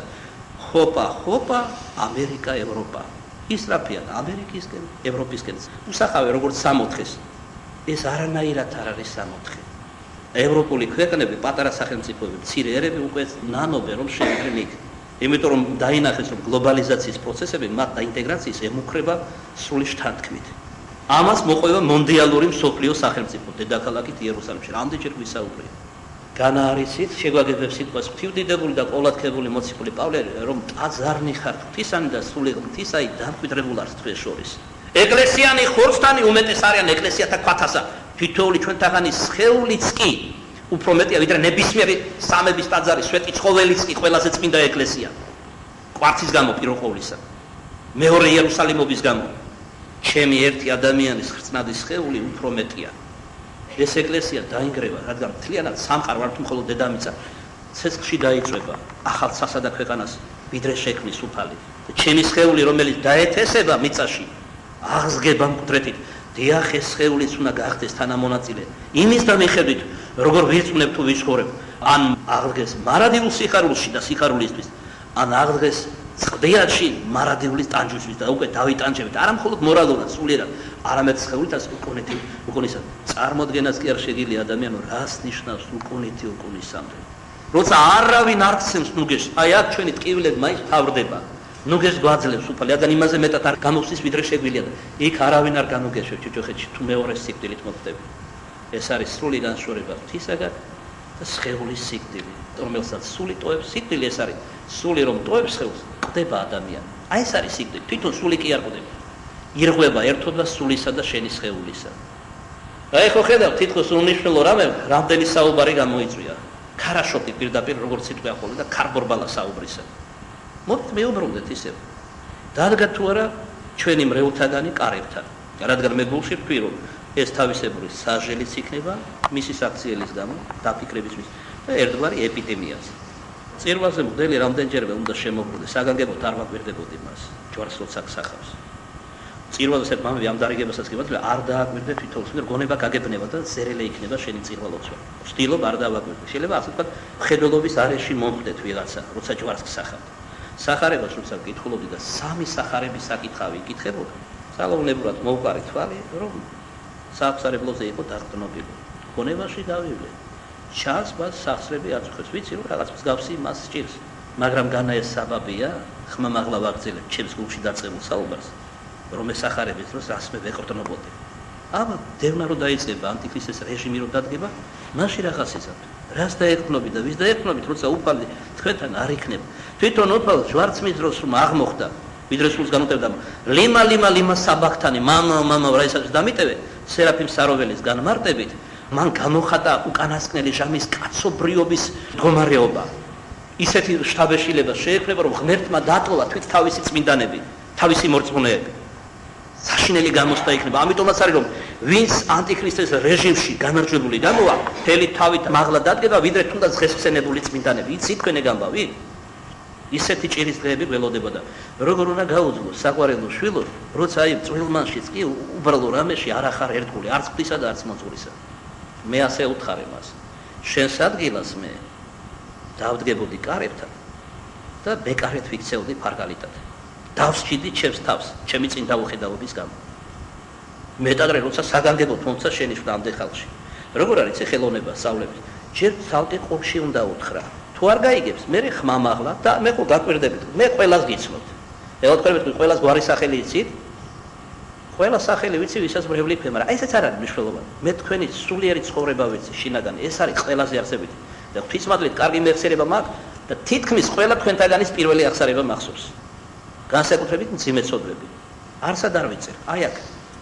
ხოპა, ამერიკა, ევროპა. ის რაფია ამერიკისკენ, ევროპისკენ. უსახავე როგორც 60-ის. ეს არანაირად არ არის 60. ევროპული ქვეყნები, პატარა სახელმწიფოები, მცირე ერები უკვე ნანობენ რომ შეიქმნიან იქ. იმიტომ რომ დაინახეს რომ გლობალიზაციის პროცესები მათ და ინტეგრაციის ემუქრება სრული შთანთქმით. ამას მოყვება მონდიალური მსოფლიო სახელმწიფო დედაქალაქით იერუსალიმში. რამდენჯერ გვისაუბრია. განაარისით შეგვაგებებს სიტყვას ღვთივდიდებული და ყოვლადქებული მოციქული პავლე რომ ტაძარნი ხართ ღვთისანი და სრული ღვთისაი დამკვიდრებულ არც თქვენ შორის. ეკლესიანი ხორცთანი უმეტეს არიან ეკლესიათა ქვათასა. თითოეული ჩვენთაგანი სხეულიც კი უფრო მეტია ვიდრე ნებისმიერი სამების ტაძარი, სვეტი ცხოველიც კი ყველაზე წმინდა ეკლესია. კვარცის გამო პირველ ყოვლისა. მეორე იერუსალიმობის გამო. ჩემი ერთი ადამიანის ხრწნადი სხეული უფრო მეტია. ეს ეკლესია დაინგრევა, რადგან მთლიანად სამყარო არ თუ მხოლოდ დედამიწა ცეცხლში დაიწვება ახალ სასადა ქვეყანას ვიდრე შექმნის უფალი. ჩემი სხეული რომელიც დაეთესება მიწაში აღსგება მკვდრეთით. დიახ, ეს სხეულიც უნდა გახდეს თანამონაწილე. იმის და მიხედვით, როგორ ვირწმუნებ თუ ვიცხოვრებ, ან აღდგეს მარადილ სიხარულში და სიხარულისთვის, ან აღდგეს წყდიანში მარადილის ტანჯვისთვის და უკვე დავიტანჯებით, არა მხოლოდ მორალურად, სულიერად, არამედ სხეულითაც უკუნისად. წარმოდგენას კი არ შეგიძლია ადამიანო, რას ნიშნავს უკუნითი უკუნისამდე. როცა არავინ არ გცემს ნუგეშს, აი აქ ჩვენი ტკივილები მაინც თავრდება. ნუგეშს გვაძლევს უფალი, რადგან იმაზე მეტად არ გამოვსის ვიდრე შეგვიძლია და იქ არავინ არ განუგეშებს ჯოჯოხეთში თუ მეორე სიკვდილით მოხდება. ეს არის სრული განშორება ღვთისაგან და სხეულის სიკვდილი, რომელსაც სული ტოვებს. სიკვდილი ეს არის სული რომ ტოვებს სხეულს, ყდება ადამიანი. აი ეს არის სიკვდილი. თვითონ სული კი არ ყდება. ირღვევა ერთობა სულისა და შენი სხეულისა. აი ხო ხედავ თითქოს უნიშნელო რამე რამდენი საუბარი გამოიწვია. ქარაშოკი პირდაპირ როგორც სიტყვა ხოლმე და ქარბორბალა საუბრისა. მოდით მეუბრუნდეთ ისევ. დადგა თუ არა ჩვენი მრევლთაგანი კარებთან. რადგან მე გულში ვთქვი რომ ეს თავისებური საჟელიც იქნება მისი საქციელის გამო დაფიქრებისთვის და ერთგვარი ეპიდემიას. წირვაზე მღვდელი რამდენჯერმე უნდა შემოგვდეს, საგანგებოდ არ ვაკვირდებოდი მას, ჯვარს როცა გსახავს. წირვაზე მამები ამ დარიგებასაც კი ვაძლევ, არ დააკვირდე თვითონს, მაგრამ გონება გაგებნება და ზერელე იქნება შენი წირვალოცვა. ვცდილობ არ დავაკვირდე. შეიძლება ასე ვთქვათ, მხედველობის არეში მომხდეთ ვიღაცა, როცა ჯვარს გსახავთ. სახარებას როცა ვკითხულობდი და სამი სახარების საკითხავი იკითხებოდა, ძალაუნებურად მოვყარი თვალი, რომ საახსარებლოზე იყო დაყრდნობილი. გონებაში დავივლე. ჩანს მას სახსრები აწუხებს, ვიცი რომ რაღაც მსგავსი მას სჭირს, მაგრამ განა ეს საბაბია, ხმამაღლა ვაგრძელებ ჩემს გულში დაწყებულ საუბარს, რომ ეს სახარების დროს რას მე ვეყრდნობოდი. აბა დევნა რო დაიწყება ანტიქრისტეს რეჟიმი რო დადგება, მაშინ რაღაც იზამთ. რას დაეყრდნობით და ვის დაეყრდნობით, როცა უფალი თქვენთან არ იქნება. თვითონ უფალ ჟვარცმის დროს რომ აღმოხდა, ვიდრე სულს განუტევდა, ლიმა საბაქთანი, მამა რა ისაც დამიტევე, სერაფიმ საროველის განმარტებით, მან გამოხატა უკანასკნელი ჟამის კაცობრიობის მდგომარეობა. ისეთი შთაბეჭდილება შეექმნება, რომ ღმერთმა დატოვა თვით თავისი წმინდანები, თავისი მორწმუნეები. საშინელი გამოსტა იქნება. ამიტომაც არის რომ ვინც ანტიქრისტეს რეჟიმში განარჩებული გამოვა, მთელი თავით მაღლა დადგება, ვიდრე თუნდაც ღესხსენებული წმინდანები. იცით თქვენ ეგ-ამბავი? ისეთი ჭირის დღეები გველოდებოდა. როგორ უნდა გაუძლო საყვარელო შვილო, როცა აი წვილმანშიც კი უბრალო რამეში არ ახარ ერთგული, არც ღვთისა და არც მოძღვრის. მე ასე უთხარე მას. შენს ადგილას მე დავდგებოდი კარებთან და ბეკარეთ ვიქცეოდი ფარგალიტად. დავსჭიდი ჩემს თავს, ჩემი წინ დაუხედაობის გამო. მეტადრე როცა საგანგებო თუმცა შენიშვნა ამდენ ხალხში. როგორ არის ხელოვნება სწავლების? ჯერ ცალკე ყურში უნდა უთხრა. თუ არ გაიგებს, მე ხმამაღლა და მე ხო გაკვირდებით. მე ყველას გიცნობთ. ელოთქებით ყველას გვარი სახელი იცით? ყველა სახელი ვიცი, ვისაც ბრევლი ქვე, მაგრამ აი ესეც არ არის მნიშვნელოვანი. მე თქვენი სულიერი ცხოვრება ვიცი, შინაგან ეს არის ყველაზე არსებითი. და ღვთისმადლით კარგი მეხსიერება მაქვს და თითქმის ყველა თქვენთაგანის პირველი აღსარება მახსოვს. განსაკუთრებით მძიმე ცოდვები. არსად არ ვიცერ. აი აქ.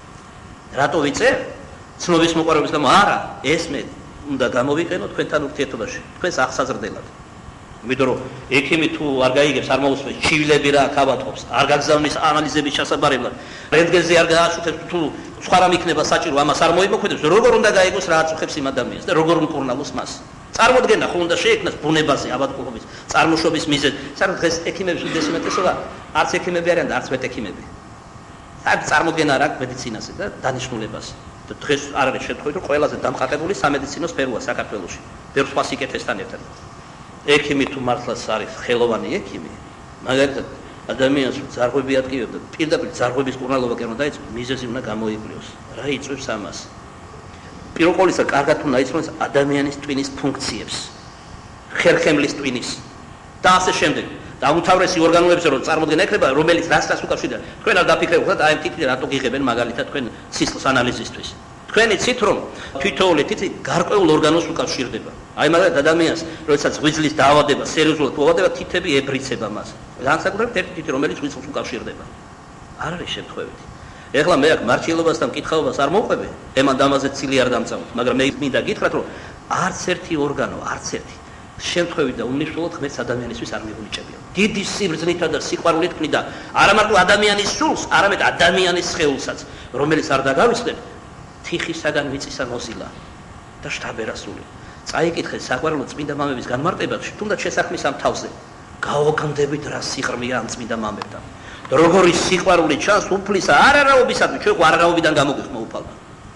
რატო ვიცერ? ცნობის მოყარების გამო არა, ეს მე უნდა გამოვიყენო თქვენთან ურთიერთობაში, თქვენს აღსაზრდელად. იმიტომ რომ ექიმი თუ არ გაიგებს, არ მოусმენს, ჩივილები რა ქავატყობს, არ გაგზავნის ანალიზების ჩასაბარებლად, რენტგენზე არ გააშუქებს, თუ სხვა რამ იქნება საჭირო, ამას არ მოიმოქმედებს, როგორ უნდა გაიგოს რა აწუხებს იმ ადამიანს და როგორ უმკურნალოს მას. წარმოდგენა ხო უნდა შეექმნას ბუნებაზე ავადმყოფობის, წარმოშობის მიზეზი. საერთოდ დღეს ექიმების უდიდესი უმეტესობა არც ექიმები არიან და არც ვეტექიმები. საერთოდ წარმოდგენა არ აქვს მედიცინაზე და დანიშნულებას. და დღეს არ არის შემთხვევით, რომ ყველაზე დამყარებული სამედიცინო სფეროა საქართველოში. ბევრ სხვა სიკეთესთან ერთად. ექიმი თუ მართლაც არის ხელოვანი ექიმი, მაგალითად ადამიანს ძარღვები ატკივებდა, პირდაპირ ძარღვების კურნალობა კი უნდა დაიწყოს, მიზეზი უნდა გამოიკვლიოს. რა იწვევს ამას? პირველ ყოვლისა კარგად უნდა იცნოს ადამიანის ტვინის ფუნქციებს, ხერხემლის ტვინის და ასე შემდეგ. და უმთავრესი ორგანოებზე რომ წარმოდგენა ექნება, რომელიც რას უკავშირდება. თქვენ არ დაფიქრებთ, აი ამ ტიპი რატო გიღებენ მაგალითად თქვენ სისხლის ანალიზისთვის. თქვენ იცით რომ თითოეული თითი გარკვეულ ორგანოს უკავშირდება. აი მაგალითად ადამიანს, როდესაც ღვიძლის დაავადება, სერიოზულად მოავადება, თითები ებრიცება მას. განსაკუთრებით ერთი თითი, რომელიც ღვიძლს უკავშირდება. არ არის შემთხვევითი. ეხლა მე აქ მარჩილობას და მკითხაობას არ მოვყვები, ემან დამაზე ცილი არ დამწამოთ, მაგრამ მე მინდა გითხრათ, რომ არც ერთი ორგანო, არც ერთი შემთხვევით და უმნიშვნელოდ ღმერთს ადამიანისთვის არ მიგუნიჭებია. დიდი სიბრძნითა და სიყვარულით ქმნიდა არა მარტო ადამიანის სულს, არამედ ადამიანის სხეულსაც, რომელიც არ დაგავიწყდეთ, თიხისაგან მიწისა მოზილა და შთაბერასული. წაიკითხეთ საყვარელო წმინდა მამების განმარტებაში, თუნდაც შესაქმნის ამ თავზე. გაოგნდებით რა სიყრმია ამ წმინდა მამებთან. როგორი სიყვარული ჩანს უფლისა არარაობისადმი, ჩვენ არარაობიდან გამოგვიხმო უფალმა.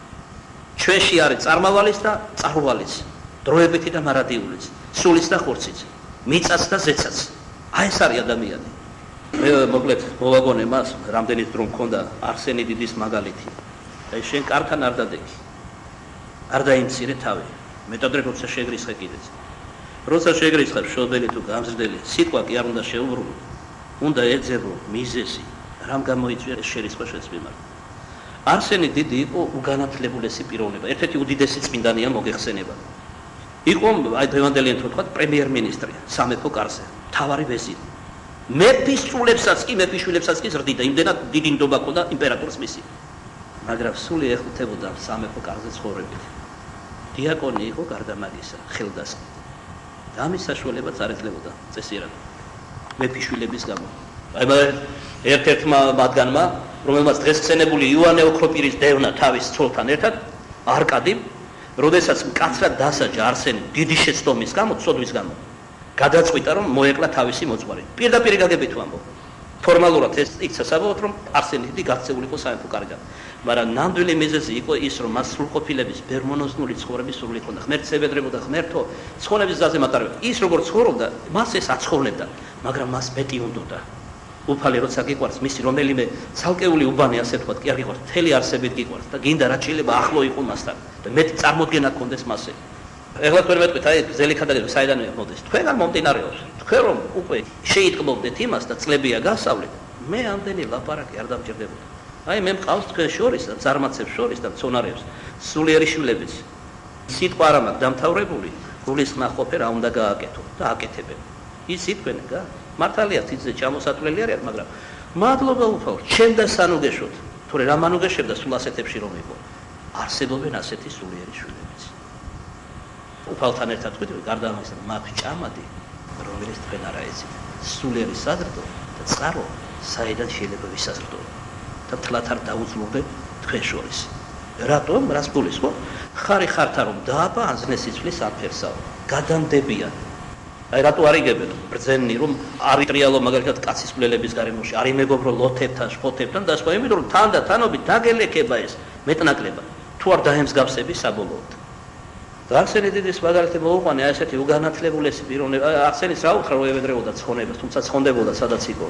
ჩვენში არის წარმავალის და წარუვალის, დროებითი და მარადიულიც, სულის და ხორციც, მიწაც და ზეცაც. აი ეს არის ადამიანი. მე მოკლედ მოვაგონე მას, რამდენი დრო მქონდა არსენი დიდის მაგალითი. აი შენ კართან არ დადეგი. არ დაიმცირე თავი. მეტადრე როცა შეგრისხე კიდეც. როცა შეგრისხებ შობელი თუ გამზრდელი, სიტყვა კი არ უნდა შეუბრუნო. უნდა ეძებო მიზეზი, რამ გამოიწვია ეს შერისხვა შენს მიმართ. არსენი დიდი იყო უგანათლებულესი პიროვნება, ერთ-ერთი უდიდესი წმინდანია მოგეხსენება. იყო აი დღევანდელი თუ თქვა პრემიერ-მინისტრი სამეფო კარზე, მთავარი ვეზირი. მეფის სულებსაც კი, მეფის შვილებსაც კი ზრდიდა, იმდენად დიდი ნდობა ჰქონდა იმპერატორს მისი. მაგრამ სული ეხუთებოდა სამეფო კარზე ცხოვრებით. დიაკონი იყო გარდა მაგისა, ხელდასხმით. და ამის საშუალებაც არ ეძლებოდა წესიერად. მეფის შვილების გამო. აი ერთ-ერთმა მათგანმა, რომელმაც დღეს ხსენებული იოანე ოქროპირის დევნა თავის ცოლთან ერთად, არკადიმ, როდესაც მკაცრად დასაჯა არსენი დიდი შეცდომის გამო, ცოდვის გამო, გადაწყვიტა რომ მოეკლა თავისი მოძღვარი. პირდაპირ გაგებით ვამბობ. ფორმალურად ეს იქცა საბოლოოდ რომ არსენი დიდი გაქცეულიყო სამეფო კარიდან. მაგრამ ნამდვილი მიზეზი იყო ის, რომ მას სრულყოფილების ბერმონოზნული ცხოვრების სურვილი ჰქონდა. ღმერთს ებედრებოდა, ღმერთო, ცხონების გზაზე მატარებდა. ის როგორ ცხოვრობდა, მას ეს აცხოვლებდა. მაგრამ მას მეტი უნდოდა. უფალი როცა გიყვარს, მისი რომელიმე ცალკეული უბანი ასე თქვა, კი არ გიყვარს, მთელი არსებით გიყვარს და გინდა რაც შეიძლება ახლო იყო მასთან და მეტი წარმოდგენა გქონდეს მასზე. ეხლა თქვენ მეტყვით, აი გზელი ქადაგება საიდან მოდის? თქვენგან მომდინარეობს. თქვენ რომ უკვე შეიტყობდეთ იმას და წლებია გასავლეთ, მე ამდენი ლაპარაკი არ დამჭირდებოდა. აი მე მყავს თქვენ შორის და წარმაცებს შორის და მცონარებს სულიერი შვილებიც. სიტყვა არ მაქვს დამთავრებული, გულის ხმა ყოფე რა უნდა გააკეთო და აკეთებენ. იცით თქვენ გა? მართალია თითზე ჩამოსატვლელი არის, მაგრამ მადლობა უფალ, ჩემ და სანუ გეშოთ. თორე რა მანუ გეშებდა სულ ასეთებში რომ იყო. არსებობენ ასეთი სულიერი შვილებიც. უფალთან ერთად თქვით, გარდა ამისა, მაქვს ჭამადი, რომელიც თქვენ არ აეცით. სულიერი საზრდო და წყარო საიდან შეიძლება ვისაზრდო. და თლათ არ დაუძლურდეთ თქვენ შორის. რატომ? რას გულისხმობ? ხარი ხართა რომ დააბა ანზნე სიცვლის აფერსაო. გადამდებიან. აი რატო არ იგებენ ბრძენი რომ არ იტრიალო მაგალითად კაცის მკვლელების გარემოში, არ იმეგობრო ლოთებთან, შფოთებთან და სხვა, იმიტომ რომ თან და თანობით დაგელექება ეს მეტნაკლება. თუ არ დაემსგავსები საბოლოოდ. და არსენი დიდის მაგალითი მოუყვანე აი ესეთი უგანათლებულესი პიროვნება. არსენის რა უთხრა რომ ევედრეოდა ცხონებას, თუმცა ცხონდებოდა სადაც იყო.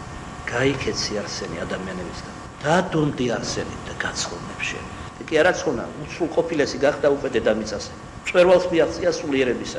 გაიქეცი არსენი ადამიანებისგან. დადუნდი არსენი და გაცხოვნებ შენ. კი არა ცხონა, უცრულ ყოფილესი გახდა უკვე დედამიწაზე. მწვერვალს მიაღწია სულიერებისა.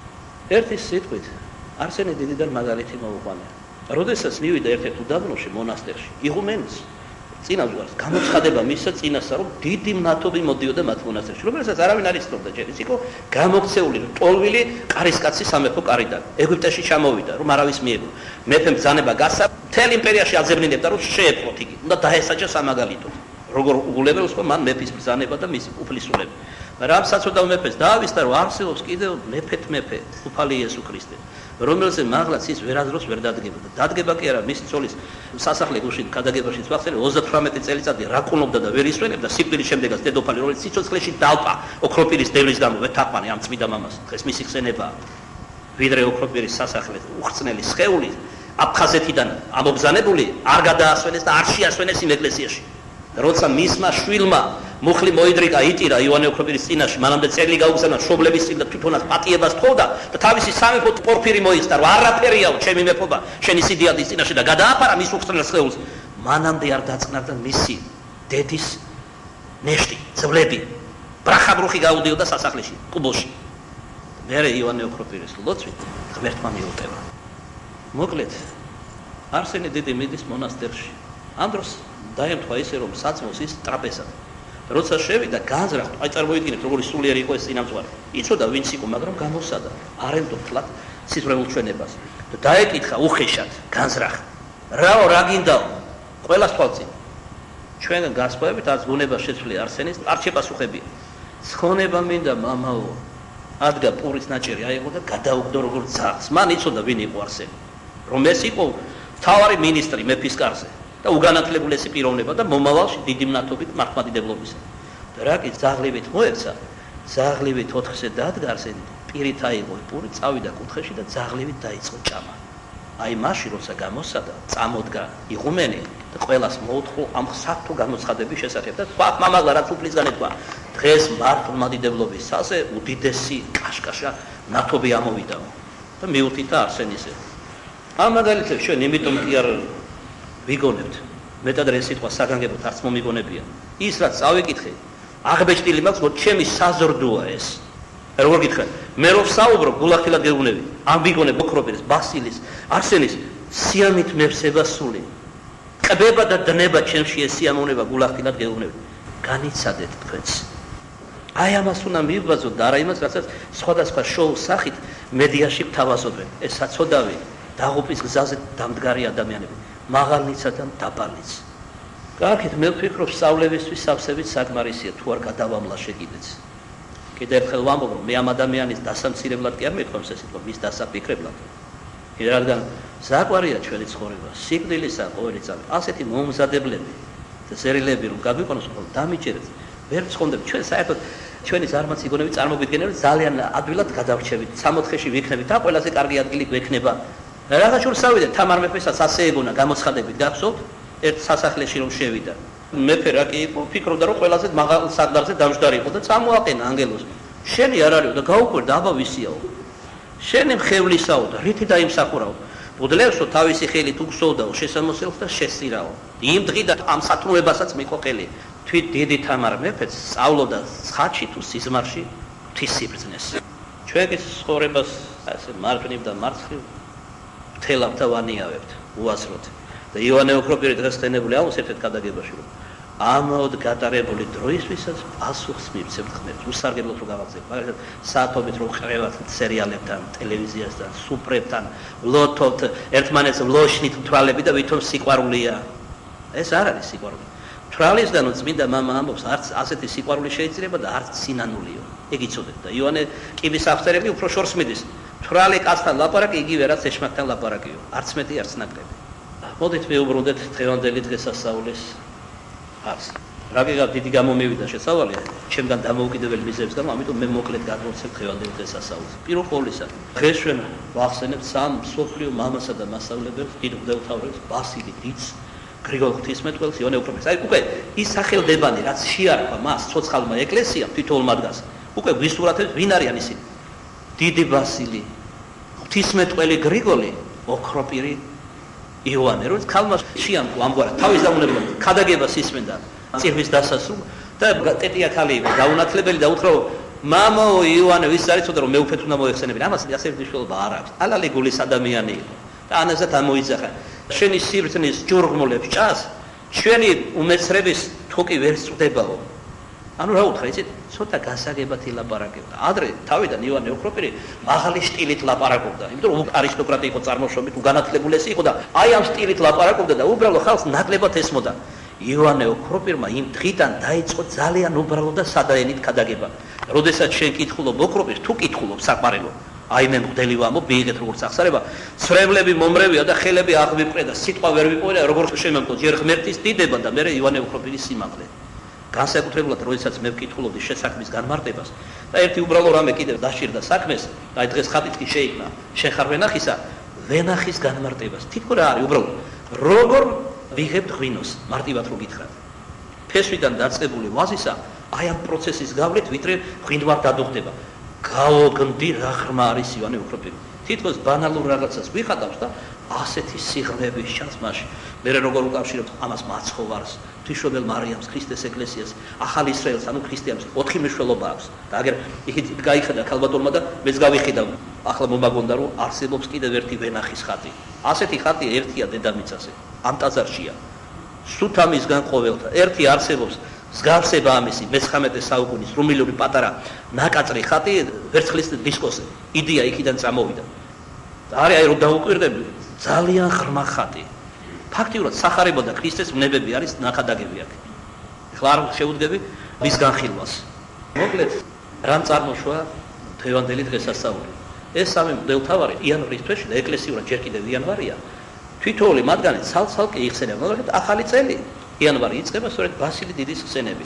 ერთი სიტყვით არსენი დიდიდან მაგალითი მოუყვანე. როდესაც მივიდა ერთ-ერთ უდაბნოში მონასტერში, იღუმენის წინაზღვარს გამოცხადება მისცა წინასწარ, რომ დიდი მნათობი მოდიოდა მათ მონასტერში, რომელსაც არავინ არ იცნობდა ჯერ. ის იყო გამოქცეული ტოლვილი კარისკაცი სამეფო კარიდან. ეგვიპტეში ჩამოვიდა, რომ არავის მიეღო. მეფემ ბრძანება გასცა, მთელ იმპერიაში აძებნინებდა, რომ შეეპყროთ იგი. უნდა დაესაჯა სამაგალითოდ. როგორ უგულებელს ხო მან მეფის ბრძანება და მისი უფლისულები. მაგრამ საწოდავ მეფეს დაავისდა, რომ არსებობს კიდევ მეფე, უფალი იესო ქრისტე, რომელზე მაღლაც ის ვერადროს ვერ დადგებოდა. დადგება კი არა, მისი ცოლის სასახლე გუშინ ქადაგებაში ვახსენე 38 წელიწადი რაკუნობდა და ვერ ისვენებდა, სიკვდილის შემდეგაც დედოფალი, რომელიც სიცოცხლეში დალპა ოქროპირის დევნის გამო ვეთაყვანი ამ წმიდა მამას. დღეს მისი ხსენებაა. ვიდრე ოქროპირის სასახლე უხრწნელი სხეული აფხაზეთიდან ამობზანებული არ გადაასვენეს და არ შეასვენეს იმ ეკლესიაში. როცა მისმა შვილმა მუხლი მოიდრიკა იტირა ივანე ოქროპირის წინაშე, მანამდე წელი გაუგზავნა შობლების წინ და თვითონაც პატიებას თხოვდა და თავისი სამეფო პორფირი მოიხსნა, რომ არაფერიაო ჩემი მეფობა შენი სიდიადის წინაშე და გადააფარა მის უხრწნელ სხეულს. მანამდე არ დაწყნარდა მისი დედის ნეშტი, ძვლები. ბრახაბრუხი გაუდიოდა სასახლეში, კუბოში. მერე ივანე ოქროპირის ლოცვით ღმერთმა მიუტევა. მოკლედ, არსენი დიდი მიდის მონასტერში. ამ დროს დაემთხვა ისე რომ საწმოს ის ტრაპეზად. როცა შევიდა განზრახ, აი წარმოიდგინეთ როგორი სულიერი იყო ეს წინამძღვარი. იცოდა ვინც იყო, მაგრამ გამოსადა, არ ემდო თლად სიზრუნულ ჩვენებას. და დაეკითხა უხეშად, განზრახ. რაო, რა გინდაო? ყველას თვალწინ. ჩვენგან გასხვავებით არც გუნება შეცვლი არსენის, არ შეპასუხებია. ცხონება მინდა მამაო. ადგა პურის ნაჭერი აიღო და გადაუგდო როგორც ძაღლს. მან იცოდა ვინ იყო არსენი. რომ ეს იყო მთავარი მინისტრი მეფის კარზე. და უგანათლებულესი პიროვნება და მომავალში დიდი მნათობით მართლმადიდებლობისა. და რა კი ძაღლივით მოეცა, ძაღლივით 4-ზე დადგა არსენი, პირით აიღო პური, წავიდა კუთხეში და ძაღლივით დაიწყო ჭამა. აი მაშინ როცა გამოსადა, წამოდგა იღუმენი და ყველას მოუთხო ამ საფრთხო გამოცხადების შესახებ და თქვა მამაღლა რაც უფლისგან ეთქვა, დღეს მართლმადიდებლობის საზე უდიდესი კაშკაშა ნათობი ამოვიდაო და მიუთითა არსენისზე. ამ მაგალითებს ჩვენ იმიტომ კი არ ვიგონებთ. მეტად ეს სიტყვა საგანგებოდ არც მომიგონებია. ის რაც წავიკითხე, აღბეჭდილი მაქვს, რომ ჩემი საზრდოა ეს. როგორ გითხრათ? მე რომ საუბრობ, გულახილად გეუბნები. ამ ვიგონებ ოქროპირის, ბასილის, არსენის სიამით მევსება სული. ყბება და დნება ჩემში ეს სიამოვნება გულახილად გეუბნები. განიცადეთ თქვენც. აი ამას უნდა მივბაზოთ და არა იმას, რასაც სხვადასხვა შოუს სახით მედიაში გთავაზობენ. ეს საწოდავი დაღუპვის გზაზე დამდგარი ადამიანები. მაღალნიცა და დაბალნიც. კარგით, მე ვფიქრობ, სწავლებისთვის სავსებით საკმარისია, თუ არ გადავამლა შეგიდეც. კიდევ ერთხელ ვამბობ, რომ მე ამ ადამიანის დასამცირებლად კი არ მეკითხავს ეს სიტყვა, მის დასაფიქრებლად. კიდე რადგან საყვარია ჩვენი ცხოვრება, სიკვდილისა ყოველი წამი, ასეთი მომზადებლები და ზერილები რომ გაგვიყვანოს, რომ დამიჭერეთ, ვერ ცხონდებ ჩვენ საერთოდ ჩვენი ზარმაცი გონები წარმოგვიდგენენ, რომ ძალიან ადვილად გადავრჩებით, 64-ში ვიქნებით, და ყველაზე კარგი ადგილი გვექნება. რაღაცა შორს ავიდა თამარ მეფესაც ასე ეგონა გამოცხადებით გახსოვთ ერთ სასახლეში რომ შევიდა მეფე რა კი იყო ფიქრობდა რომ ყველაზე მაღალ საგდარზე დამჯდარი იყო და წამოაყენა ანგელოზს შენი არ არისო და გაუკვირდა აბა ვისიაო შენი მხევლისაო და რითი დაიმსახურაო ბუდლევს რომ თავისი ხელით უგზავნაო შესამოსელს და შესწირაო. იმ დღიდან ამ სათნოებასაც მიყო ხელი. თვით დიდი თამარ მეფეც სწავლობდა ცხადში თუ სიზმარში ღვთის სიბრძნეს. ჩვენს ცხოვრებას ასე მარჯვნივ და მარცხნივ მთელავთ და ვანიავებთ უასროდ. და იოანე ოქროპირი დღეს ხსენებული ამას ერთ-ერთ გადაგებაში რომ ამაოდ გატარებული დროისთვისაც პასუხს მივცემთ ღმერთს. უსარგებლოდ რომ გავაგზავნებთ, მაგალითად საათობით რომ ხრევათ სერიალებთან, ტელევიზიასთან, სუპრებთან, ლოთოთ, ერთმანეთს ვლოშნით თვალები და ვითომ სიყვარულია. ეს არ არის სიყვარული. თვალისგან წმინდა მამა ამბობს, არც ასეთი სიყვარული შეიძლება და არც სინანულიო. ეგ იცოდეთ და იოანე კიბის აღწერები უფრო შორს მიდის. თვალი კაცთან ლაპარაკი იგივე რაც ეშმაკთან ლაპარაკიო. არც მეტი, არც ნაკლები. მოდით მივუბრუნდეთ დღევანდელი დღესასწაულის არს. რა გიგავ დიდი გამომივიდა შესავალი, ჩემგან დამოუკიდებელი მიზეზების გამო, ამიტომ მე მოკლედ გადმოვცემ დღევანდელი დღესასწაულს. პირველ ყოვლისა, დღეს ჩვენ ვახსენებთ სამ მსოფლიო მამასა და მასწავლებელს, დიდ მღვდელმთავრებს, ბასილი დიდს, გრიგოლ ღვთისმეტყველს, იოანე ოქროპირის. აი უკვე ის სახელდებანი, რაც შეარქვა მას ცოცხალმა ეკლესიამ, თითოეულ მათგანს, უკვე ვისურათებს ვინ არიან ისინი. დიდი ბასილი, ღვთისმეტყველი გრიგოლი, ოქროპირი იოანე, რომელიც ქალმა შეამკო ამგვარად თავის დაუნებელად ქადაგებას ისმენდა წირვის დასასრულ და ტეტია ქალი იყო დაუნათლებელი და უთხრა მამაო იოანე ვის არ იცოდა რომ მეუფეთ უნდა მოეხსენებინა ამას ასე მნიშვნელობა არ აქვს ალალი გულის ადამიანი იყო და ანაზეც ამოიძახა შენი სიბრძნის ჯურღმულებს ჭას ჩვენი უმეცრების თუკი ვერ წვდებაო ანუ რა უთხრა იცით ცოტა გასაგებად ილაპარაკებდა ადრე თავიდან იოანე ოქროპირი მაღალი სტილით ლაპარაკობდა იმიტომ რომ არისტოკრატი იყო წარმოშობით უგანათლებულესი იყო და აი ამ სტილით ლაპარაკობდა და უბრალოდ ხალხს ნაკლებად ესმოდა იოანე ოქროპირმა იმ დღიდან დაიწყო ძალიან უბრალო და სადაენით ქადაგება როდესაც შენ კითხულობ ოქროპირს თუ კითხულობ საყმარელო აი მე მღვდელი ვამბობ მიიღეთ როგორც აღსარება ცრემლები მომრევია და ხელები აღვიბრე და სიტყვა ვერ ვიპოვე და როგორც შემემკო ჯერ ღმერთის დიდება და მე იოანე ოქროპირის სიმაღლე განსაკუთრებულად როდესაც მე ვკითხულობდი შესაქმის განმარტებას და ერთი უბრალო რამე კიდევ დაშირდა საქმეს და აი დღეს ხათით კი შეიქმნა შენ ხარ ვენახისა ვენახის განმარტებას თითქოს რა არის უბრალოდ როგორ ვიღებთ ღვინოს მარტივად რო გითხრათ ფესვიდან დაწყებული ვაზისა აი ამ პროცესის გავლით ვიდრე ღვინვარ დადუხდება გაოგნდი რა ღრმა არის იოანე ოქროპირი თითქოს ბანალურ რაღაცას ვიხატავს და ასეთი სიღრმეების ჩანს მასში მე როგორ უკავშირებთ ამას მაცხოვარს ღვთისმშობელ მარიამს ქრისტეს ეკლესიას ახალ ისრაელს ანუ ქრისტიანებს 4 მნიშვნელობა აქვს და აგერ იქით გაიხედა ქალბატონმა და მეც გავიხედავ ახლა მომაგონდა რომ არსებობს კიდევ ერთი ვენახის ხატი ასეთი ხატი ერთია დედამიწაზე ამ ტაძარშია სუთამისგან ყოველთა ერთი არსებობს მსგავსება ამისი მე-19 საუკუნის რუმილური პატარა ნაკაწრი ხატი ვერცხლის დისკოზე იდეა იქიდან წამოვიდა და აი რომ დაუკვირდები ძალიან ღრმა ხატი ფაქტიურად სახარება და ქრისტეს ვნებები არის ნახადაგები აქ ეხლა არ შეუდგები მის განხილვას მოკლედ რამ წარმოშვა დღევანდელი დღესასწაული ეს სამი მღვდელმთავარი იანვრის თვეში და ეკლესიურად ჯერ კიდევ იანვარია თითოეული მათგანი ცალ-ცალკე იხსენებენ მაგალითად ახალი წელი იანვარი იწყება სწორედ ბასილი დიდის ხსენებით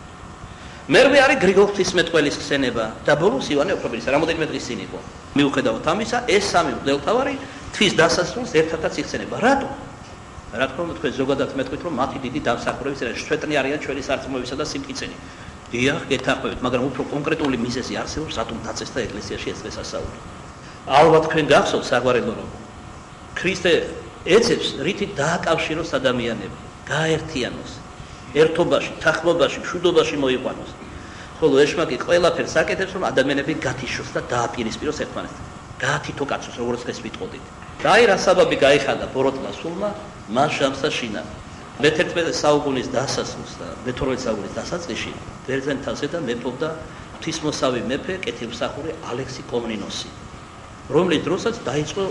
მერვე არის გრიგოლ ღვთისმეტყველის ხსენება და ბოლოს იოანე ოქროპირის რამოდენიმე დღის წინ იყო მიუხედავად ამისა ეს სამი მღვდელმთავარი თვის დასასრულს ერთადაც იხსენება რატო რა თქმა უნდა თქვენ ზოგადად მეტყვით რომ მათი დიდი დამსახურების შეჭრნი არიან ჩვენი სარწმუნოებისა და სიმტკიცენი დიახ გეთანხმებით მაგრამ უფრო კონკრეტული მიზეზი არსებობს რატომ დაწესდა ეკლესიაში ეს დღესასწაული ალბათ თქვენ გახსოვთ საგვარელო რომ ქრისტე ეცებს რითი დააკავშიროს ადამიანები გაერთიანოს ერთობაში თანხმობაში მშვიდობაში მოიყვანოს ხოლო ეშმაკი ყველაფერს აკეთებს რომ ადამიანები გათიშოს და დააპირისპიროს ერთმანეთთან გაათითო კაცოს როგორც დღეს ვიტყოდით და აი რა საბაბი გაიხადა ბოროტმა სულმა მან შამსა შინა მე-11 საუკუნის დასასრულს და მე-12 საუკუნის დასაწყისში ბერძენთაზე და მეფობდა ღვთისმოსავი მეფე კეთილმსახური ალექსი კომნინოსი რომლის დროსაც დაიწყო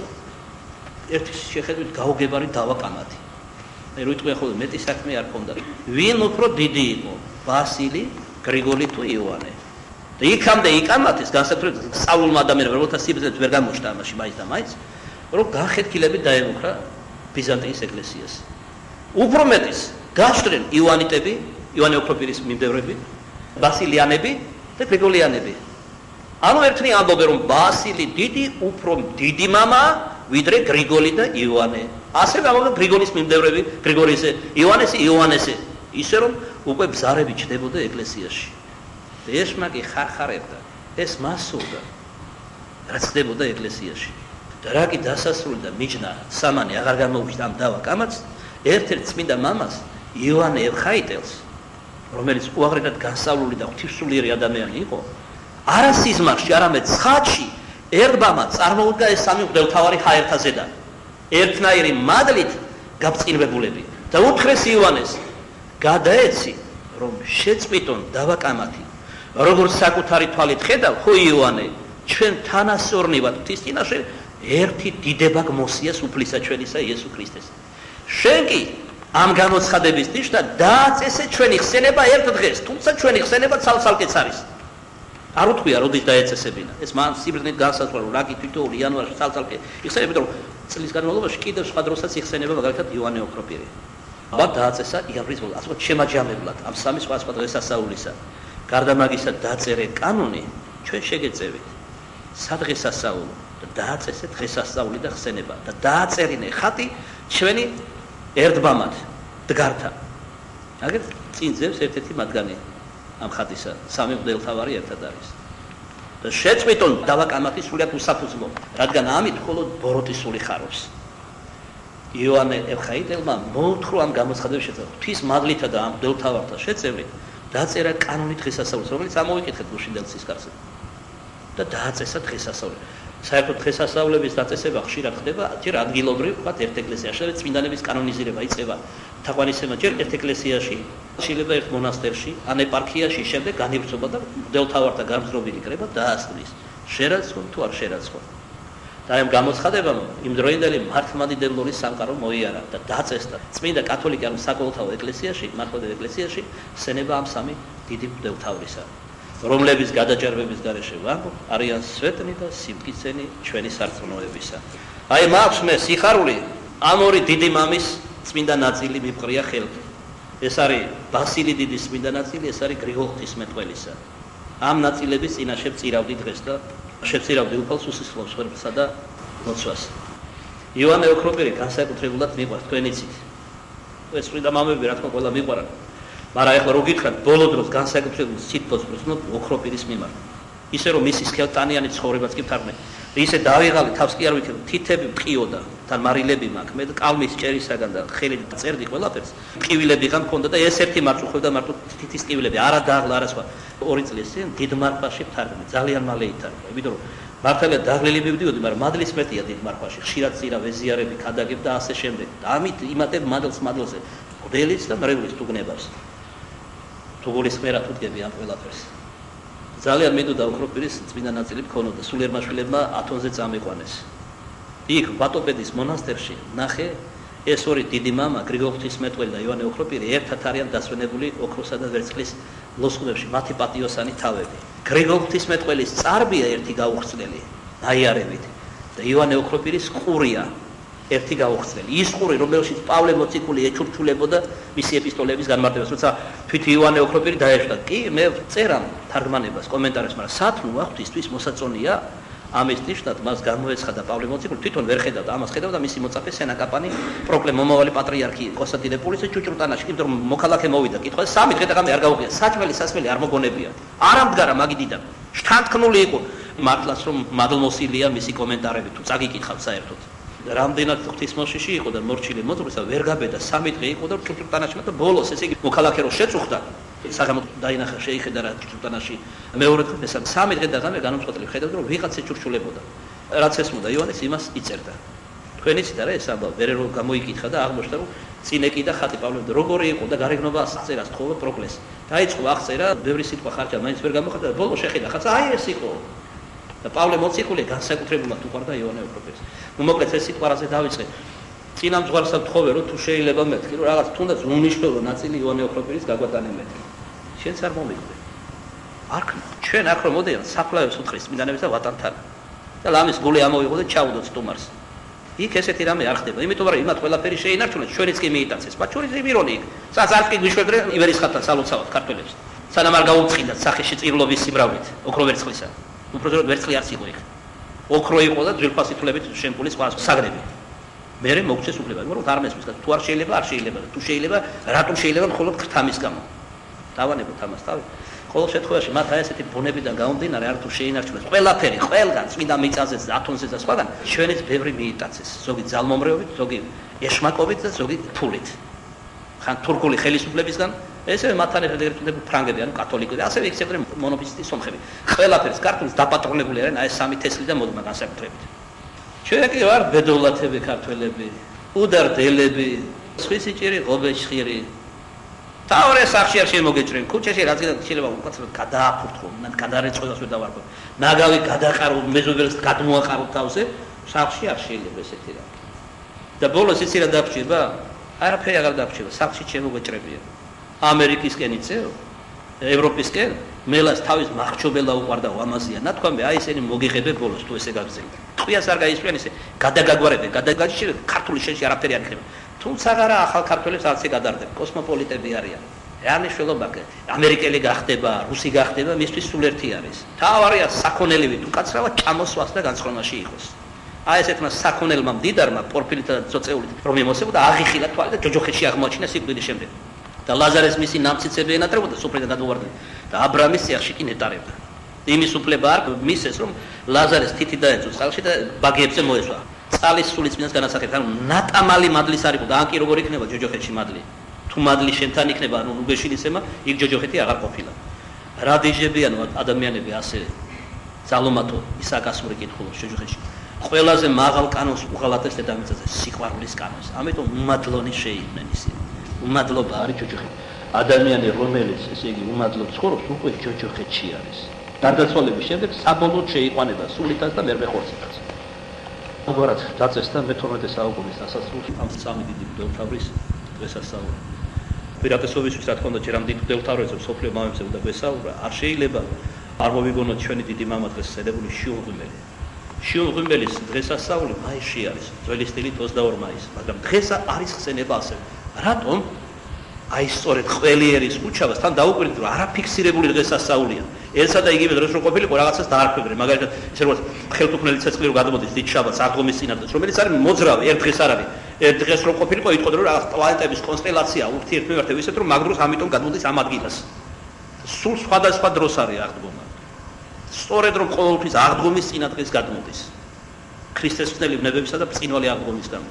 ერთი შეხედვით გაუგებარი დავაკამათი მე რო იტყვია ხოლმე მეტი საქმე არ ქონდა ვინ უფრო დიდი იყო ბასილი გრიგოლი თუ იოანე და იქამდე იკამათის განსაკუთრებით სწავლულმა ადამიანებმა რომელთა სიბრძნეც ვერ გამოჩნდა ამაში მაინც და მაინც რომ განხეთქილები დაემუქრა ბიზანტიის ეკლესიას უფრო მეტის გაშრენ იოანიტები იოანე ოქროპირის მიმდევრები ბასილიანები და გრიგოლიანები ანუ ერთნი ამბობენ რომ ბასილი დიდი უფრო დიდი მამა ვიდრე გრიგოლი და იოანე ასევე ამბობენ გრიგოლის მიმდევრები გრიგორიზე იოანესე ისე რომ უკვე ბზარები ჩდებოდა ეკლესიაში და ეშმაკი ხარხარებდა ეს მასულდა რაც ხდებოდა ეკლესიაში და რა კი დასასრული და მიჯნა სამანი აღარ გამოუჩნდა ამ დავა კამათს, ერთ-ერთ წმინდა მამას იოანე ევხაიტელს, რომელიც უაღრედად განსავლული და ღვთისმსულიერი ადამიანი იყო, არა სიზმარში, არამედ ცხადში ერთბამა წარმოუდგა ეს სამი მღვდელმთავარი ჰაერთაზედან, ერთნაირი მადლით გაბწყინებულები და უთხრეს იოანეს, გადაეცი, რომ შეწყვიტონ დავა კამათი, როგორც საკუთარი თვალით ხედავ, ხო იოანე, ჩვენ თანასწორნი ვართ ღვთის წინაშე, ერთი დიდება გმოსიას უფლისაჩვენისა იესო ქრისტეს. შენ კი ამ გამოცხადების ნიშნად დააწესე ჩვენი ხსენება ერთ დღეს, თუმცა ჩვენი ხსენება ცალ-ცალკეც არის. არ უთქვია როდის დაეწესებინა. ეს მან სიბრძნით განსაზღვრა, რა კი თითოეული იანვარში ცალ-ცალკე იხსენებდა, იმიტომ რომ წლის განმავლობაში კიდევ სხვა დროსაც იხსენება მაგალითად იოანე ოქროპირი. აბა დააწესა იანვრის ბოლოს, ასე ვთქვათ, შემაჯამებლად ამ სამი სხვა დღესასწაულისა. გარდა მაგისა დაწერე კანონი, ჩვენ შეგეწევით. სადღესასწაულო და დააწესე დღესასწაული და ხსენება და დააწერინე ხატი ჩვენი ერთბამად დგართან. აგერ წინ ძევს ერთ-ერთი მათგანი ამ ხატისა, სამი მღვდელმთავარი ერთად არის. და შეწყვიტონ დავა კამათი სულიად უსაფუძვლო, რადგან ამით მხოლოდ ბოროტისული ხარობს. იოანე ევხაიტელმა მოუთხრო ამ გამოცხადების შესახებ, ღვთის მადლითა და ამ მღვდელმთავართა შეწევრით დაწერა კანონი დღესასწაულის, რომელიც ამოვიკითხეთ გუშინდელ სისკარზე. და დააწესა დღესასწაული. საერთოდ დღესასწაულების დაწესება ხშირად ხდება ჯერ ადგილობრივ, ვთქვათ, ერთ ეკლესიაში, წმინდანების კანონიზირება იწყება თაყვანისცემა ჯერ ერთ ეკლესიაში, შეიძლება ერთ მონასტერში, ან ეპარქიაში, შემდეგ განივრცობა და მღვდელმთავართა გამძლობილი კრება დაასრულეს. შერაცხონ თუ არ შერაცხონ. და ამ გამოცხადებამ იმდროინდელი მართლმადიდებლური სამყარო მოიარა და დაწესდა წმინდა კათოლიკე ან საკოლთაო ეკლესიაში, მართლმადიდებლურ ეკლესიაში სენება ამ სამი დიდი მღვდელმთავრისა. რომლების გადაჭერბების გარეშე ვამბობ, არიან სვეტნი და სიმტკიცენი ჩვენი სარწმუნოებისა. აი მაქვს მე სიხარული ამ ორი დიდი მამის წმინდა ნაწილი მიფყრია ხელთ. ეს არის ბასილი დიდის წმინდა ნაწილი, ეს არის გრიგოლ ღვთისმეტყველისა. ამ ნაწილების წინაშე წირავდი დღეს და შეწირავდი უფალ სუსისხლოს ხერხსა და ლოცვას. იოანე ოქროპირი განსაკუთრებულად მიყვარს თქვენ იცით. ეს წმინდა მამები რა თქმა უნდა ყველა მიყვარან. მაგრამ ახლა რო გითხრათ ბოლო დროს განსაკუთრებულ სითბოს ვცნობ ოქროპირის მიმართ. ისე რომ მისი სქელტანიანი ცხოვრებაც კი ვთარგმნე. ისე დავიღალი თავს კი არ ვიქნებ, თითები მყიოდა, თან მარილები მაქვს, მე კალმის ჭერისაგან და ხელით წერდი ყველაფერს. ტყივილები ღამ მქონდა და ეს ერთი მარწუ ხვდა მარტო თითის ტყივილები, არა დაღლა, არა სხვა. 2 წლის წინ დიდ მარხვაში ვთარგმნე, ძალიან მალე ითარგმნა. იმიტომ რომ მართალია დაღლილი მივდიოდი, მაგრამ მადლის მეტია დიდ მარხვაში. ხშირად წირა ვეზიარები, ქადაგებ და ასე შემდეგ. და ამით იმატებ მადლზე. მღვდელის და მრევლის თუ გნებავს. თუ გულისხმერად უდგები ამ ყველაფერს. ძალიან მიდოდა ოქროპირის წმინდა ნაწილი მქონოდა, სულიერმა შვილებმა ათონზე წამიყვანეს. იქ ბატოპედის მონასტერში ნახე ეს ორი დიდი მამა, გრიგოლ ღვთისმეტყველი და იოანე ოქროპირი ერთად არიან დასვენებული ოქროსა და ვერცხლის ლოსყუნებში, მათი პატიოსანი თავები. გრიგოლ ღვთისმეტყველის წარბია ერთი გაუხსნელი, ნაიარევით და იოანე ოქროპირის ყურია ერთი გაუხსნელი. ის ყური, რომელშიც პავლე მოციქული ეჩურჩულებოდა მისი ეპისტოლეების განმარტებას, თუმცა თვით იოანე ოქროპირი დაეშვა. კი, მე წერამ თარგმანებას, კომენტარებს, მაგრამ სათნოა ღვთისთვის მოსაწონია ამის ნიშნად მას გამოეცხადა პავლე მოციქული, თვითონ ვერ ხედავდა, ამას ხედავდა მისი მოწაფე სენაკაპანი პროკლე მომავალი პატრიარქი კონსტანტინოპოლის ჭუჭრუტანაში, იმიტომ რომ მოქალაქე მოვიდა კითხვა, 3 დღე და ღამე არ გაუღია, საჭმელი არ მოგონებია. არ ამდგარა მაგიდიდან. შთანთქმული იყო მართლაც რომ მადლმოსილია მისი კომენტარები, თუ წაგიკითხავ საერთოდ. რამდენად ღვთისმოშიში იყო და მორჩილი მოძღვრისა ვერ გაბედა 3 დღე იყო და ჭუჭრუტანაში და ბოლოს ესე იგი მოქალაქე რო შეწუხდა საღამო დაინახა შეიხედა რა ჭუჭრუტანაში მეორე დღე ეს 3 დღე და ღამე განუწყვეტლივ ხედავდა რომ ვიღაც ეჭურჩულებოდა რაც ესმოდა იოანეს იმას იწერდა თქვენ იცით რა ეს ამბავი ვერ რო გამოიკითხა და აღმოჩნდა რომ წინეკი და ხატი პავლემ როგორი იყო და გარეგნობა აღწერა თხოვა პროკლეს დაიწყო აღწერა ბევრი სიტყვა ხარჯა მაინც ვერ გამოხატა და ბოლოს შეხედა ხაც აი ეს იყო და პავლე მოციქული განსაკუთრებულად უყვარდა იოანე ოქროპირის. ნუ მოკლედ ეს სიტყვაზე დავიწყე. წინა მსგავსად თხოვე რომ თუ შეიძლება მეთქი რომ რაღაც თუნდაც უნიშნელო ნაწილი იოანე ოქროპირის გაგვატანე მეთქი. შენც არ მომიკვდე. არ ქნა. ჩვენ აქ რომ მოდიან საფლავებს უთხრეს წმინდანებს და ვატანთან. და ლამის გული ამოვიღო და ჩაუდოთ სტუმარს. იქ ესეთი რამე არ ხდება. იმიტომ რომ იმათ ყველაფერი შეინარჩუნეს, ჩვენიც კი მიიტაცეს. მათ შორის იმირონი იქ. სადაც კი გვიშვებდნენ ივერის ხატთან სალოცავად ქართველებს. სანამ არ გაუწყინდათ სახეში წირლობის სიმრავლით, ოქრო ვერცხლისა. უბრალოდ ვერცხლი არც იყო იქ. ოქრო იყო და ძვირფასი თულებით შემკული სხვა საგნები. მერე მოგცეს უფლება, მაგრამ არ მესმის, თუ არ შეიძლება, არ შეიძლება, თუ შეიძლება, რატომ შეიძლება მხოლოდ ქრთამის გამო. დავანებოთ ამას თავი. Ყოველ შემთხვევაში მათ აი ესეთი ბუნებიდან გამომდინარე არ თუ შეინარჩუნეს ყველაფერი, ყველგან წმინდა მიწაზეც, ათონზეც და სხვაგან ჩვენიც ბევრი მიიტაცეს, ზოგი ძალმომრევით, ზოგი ეშმაკობით და ზოგი ფულით. ხან თურქული ხელისუფლებისგან ესევე მათთან ერთად ერთმანეთს ფრანგები, ანუ კათოლიკები, ასევე იქცევდნენ მონოფიზიტი სომხები. ყველაფერს ქართულს დაპატრონებული არიან აი ეს სამი თესლი და მოდმა განსაკუთრებით. ჩვენ კი ვარ ბედოვლათები ქართველები, უდარდელები, სხვისიჭირი ღობეშხირი. თავრე სახში არ შემოგეჭრენ, ქუჩაში რაც შეიძლება უკაცრავად გადააფურთხო, გადარეწყვეტას ვერ დავარქვა. ნაგავი გადაყარო, მეზობელს გადმოაყარო თავზე, სახში არ შეიძლება ესეთი რა. და ბოლოს იცი რა დაგჭირება? არაფერი აღარ დაგჭირება, სახში შემოგეჭრებია. ამერიკისკენ იწევ, ევროპისკენ, მელას თავის მახრჩობელა უყარდა ამაზია. ნათქვამი აი ესენი მოგიღებე ბოლოს თუ ესე გაგზელდა. ტყვიას არ გაისვიან ესე, გადაგაგვარებენ, გადაგაჭირებენ, ქართული შენში არაფერი არ იქნება. თუმცა არა ახალ ქართველებს არც ეკადარდება, კოსმოპოლიტები არიან. რა მნიშვნელობა აქვს? ამერიკელი გახდება, რუსი გახდება, მისთვის სულ ერთი არის. თავარია საქონელივით უკაცრავად ჩამოსვას და განსხვავებაში იყოს. აი ესეთმა საქონელმა მდიდარმა პორფირითა და წოწეულით რომ იმოსებოდა აღიხილა თვალი და ჯოჯოხეთში აღმოაჩინა სიკვდილის შემდეგ. და ლაზარეს მისი ნამციცები ენატრებოდა სუფრიდან გადმოვარდა და აბრამის წიაღში კი ნეტარებდა. იმის უფლება არ მისეს რომ ლაზარეს თითი დაეწო წყალში და ბაგიებზე მოესვა. წყალის სული წმინდას განასახიერებს, ანუ ნატამალი მადლის არ იყო და ან კი როგორ იქნება ჯოჯოხეთში მადლი. თუ მადლი შენთან იქნება, ანუ უბეშილისემა, იქ ჯოჯოხეთი აღარ ყოფილა. რა დიჟებიან ადამიანები ასე ძალომატო ისაკასური კითხულობს ჯოჯოხეთში. ყველაზე მაღალ კანონს უღალატეს დედამიწაზე სიყვარულის კანონს. ამიტომ უმადლონი შეიყვნენ ისინი. უმადლობა არის ჯოჯოხეთი. ადამიანი რომელიც ესე იგი უმადლოდ ცხოვრობს, უკვე ჯოჯოხეთში არის. გარდაცვალების შემდეგ საბოლოოდ შეიყვანება სულითაც და მერმე ხორცითაც. უბრალოდ დაწესდა მე-12 საუკუნის დასასრულს ამ სამი დიდი მღვდელმთავრის დღესასწაული. პირატესობისთვის რა თქმა უნდა ჯერ ამ დიდ მღვდელმთავრებზე სოფლიო მამებზე უნდა გვესაუბრა, არ შეიძლება არ მოვიგონოთ ჩვენი დიდი მამა დღეს წელებული შიუმღვიმელი. შიუმღვიმელის დღესასწაული მაისში არის, ძველი სტილით 22 მაისს, მაგრამ დღეს არის ხსენება ასე. რატომ? აი სწორედ ყველიერის ქუჩებას თან დაუკვირდით რომ არაფიქსირებული დღესასწაულია. ესა და იგივე დროს რო ყოფილიყო რაღაცას დაარქვებდნენ, მაგალითად ისე როგორც ხელთუქმნელი ცეცხლი რო გადმოდის დიდ შაბათს აღდგომის წინადადს, რომელიც არის მოძრავი, ერთ დღეს არ არის. ერთ დღეს რო ყოფილიყო იტყოდა რომ რაღაც პლანეტების კონსტელაცია ურთიერთმემართება ისეთ რომ მაგ დროს ამიტომ გადმოდის ამ ადგილას. სულ სხვადასხვა დროს არის აღდგომა. სწორედ რომ ყოველთვის აღდგომის წინადღეს გადმოდის. ქრისტესწნელი ვნებებისა და ბრწყინვალე აღდგომის გამო.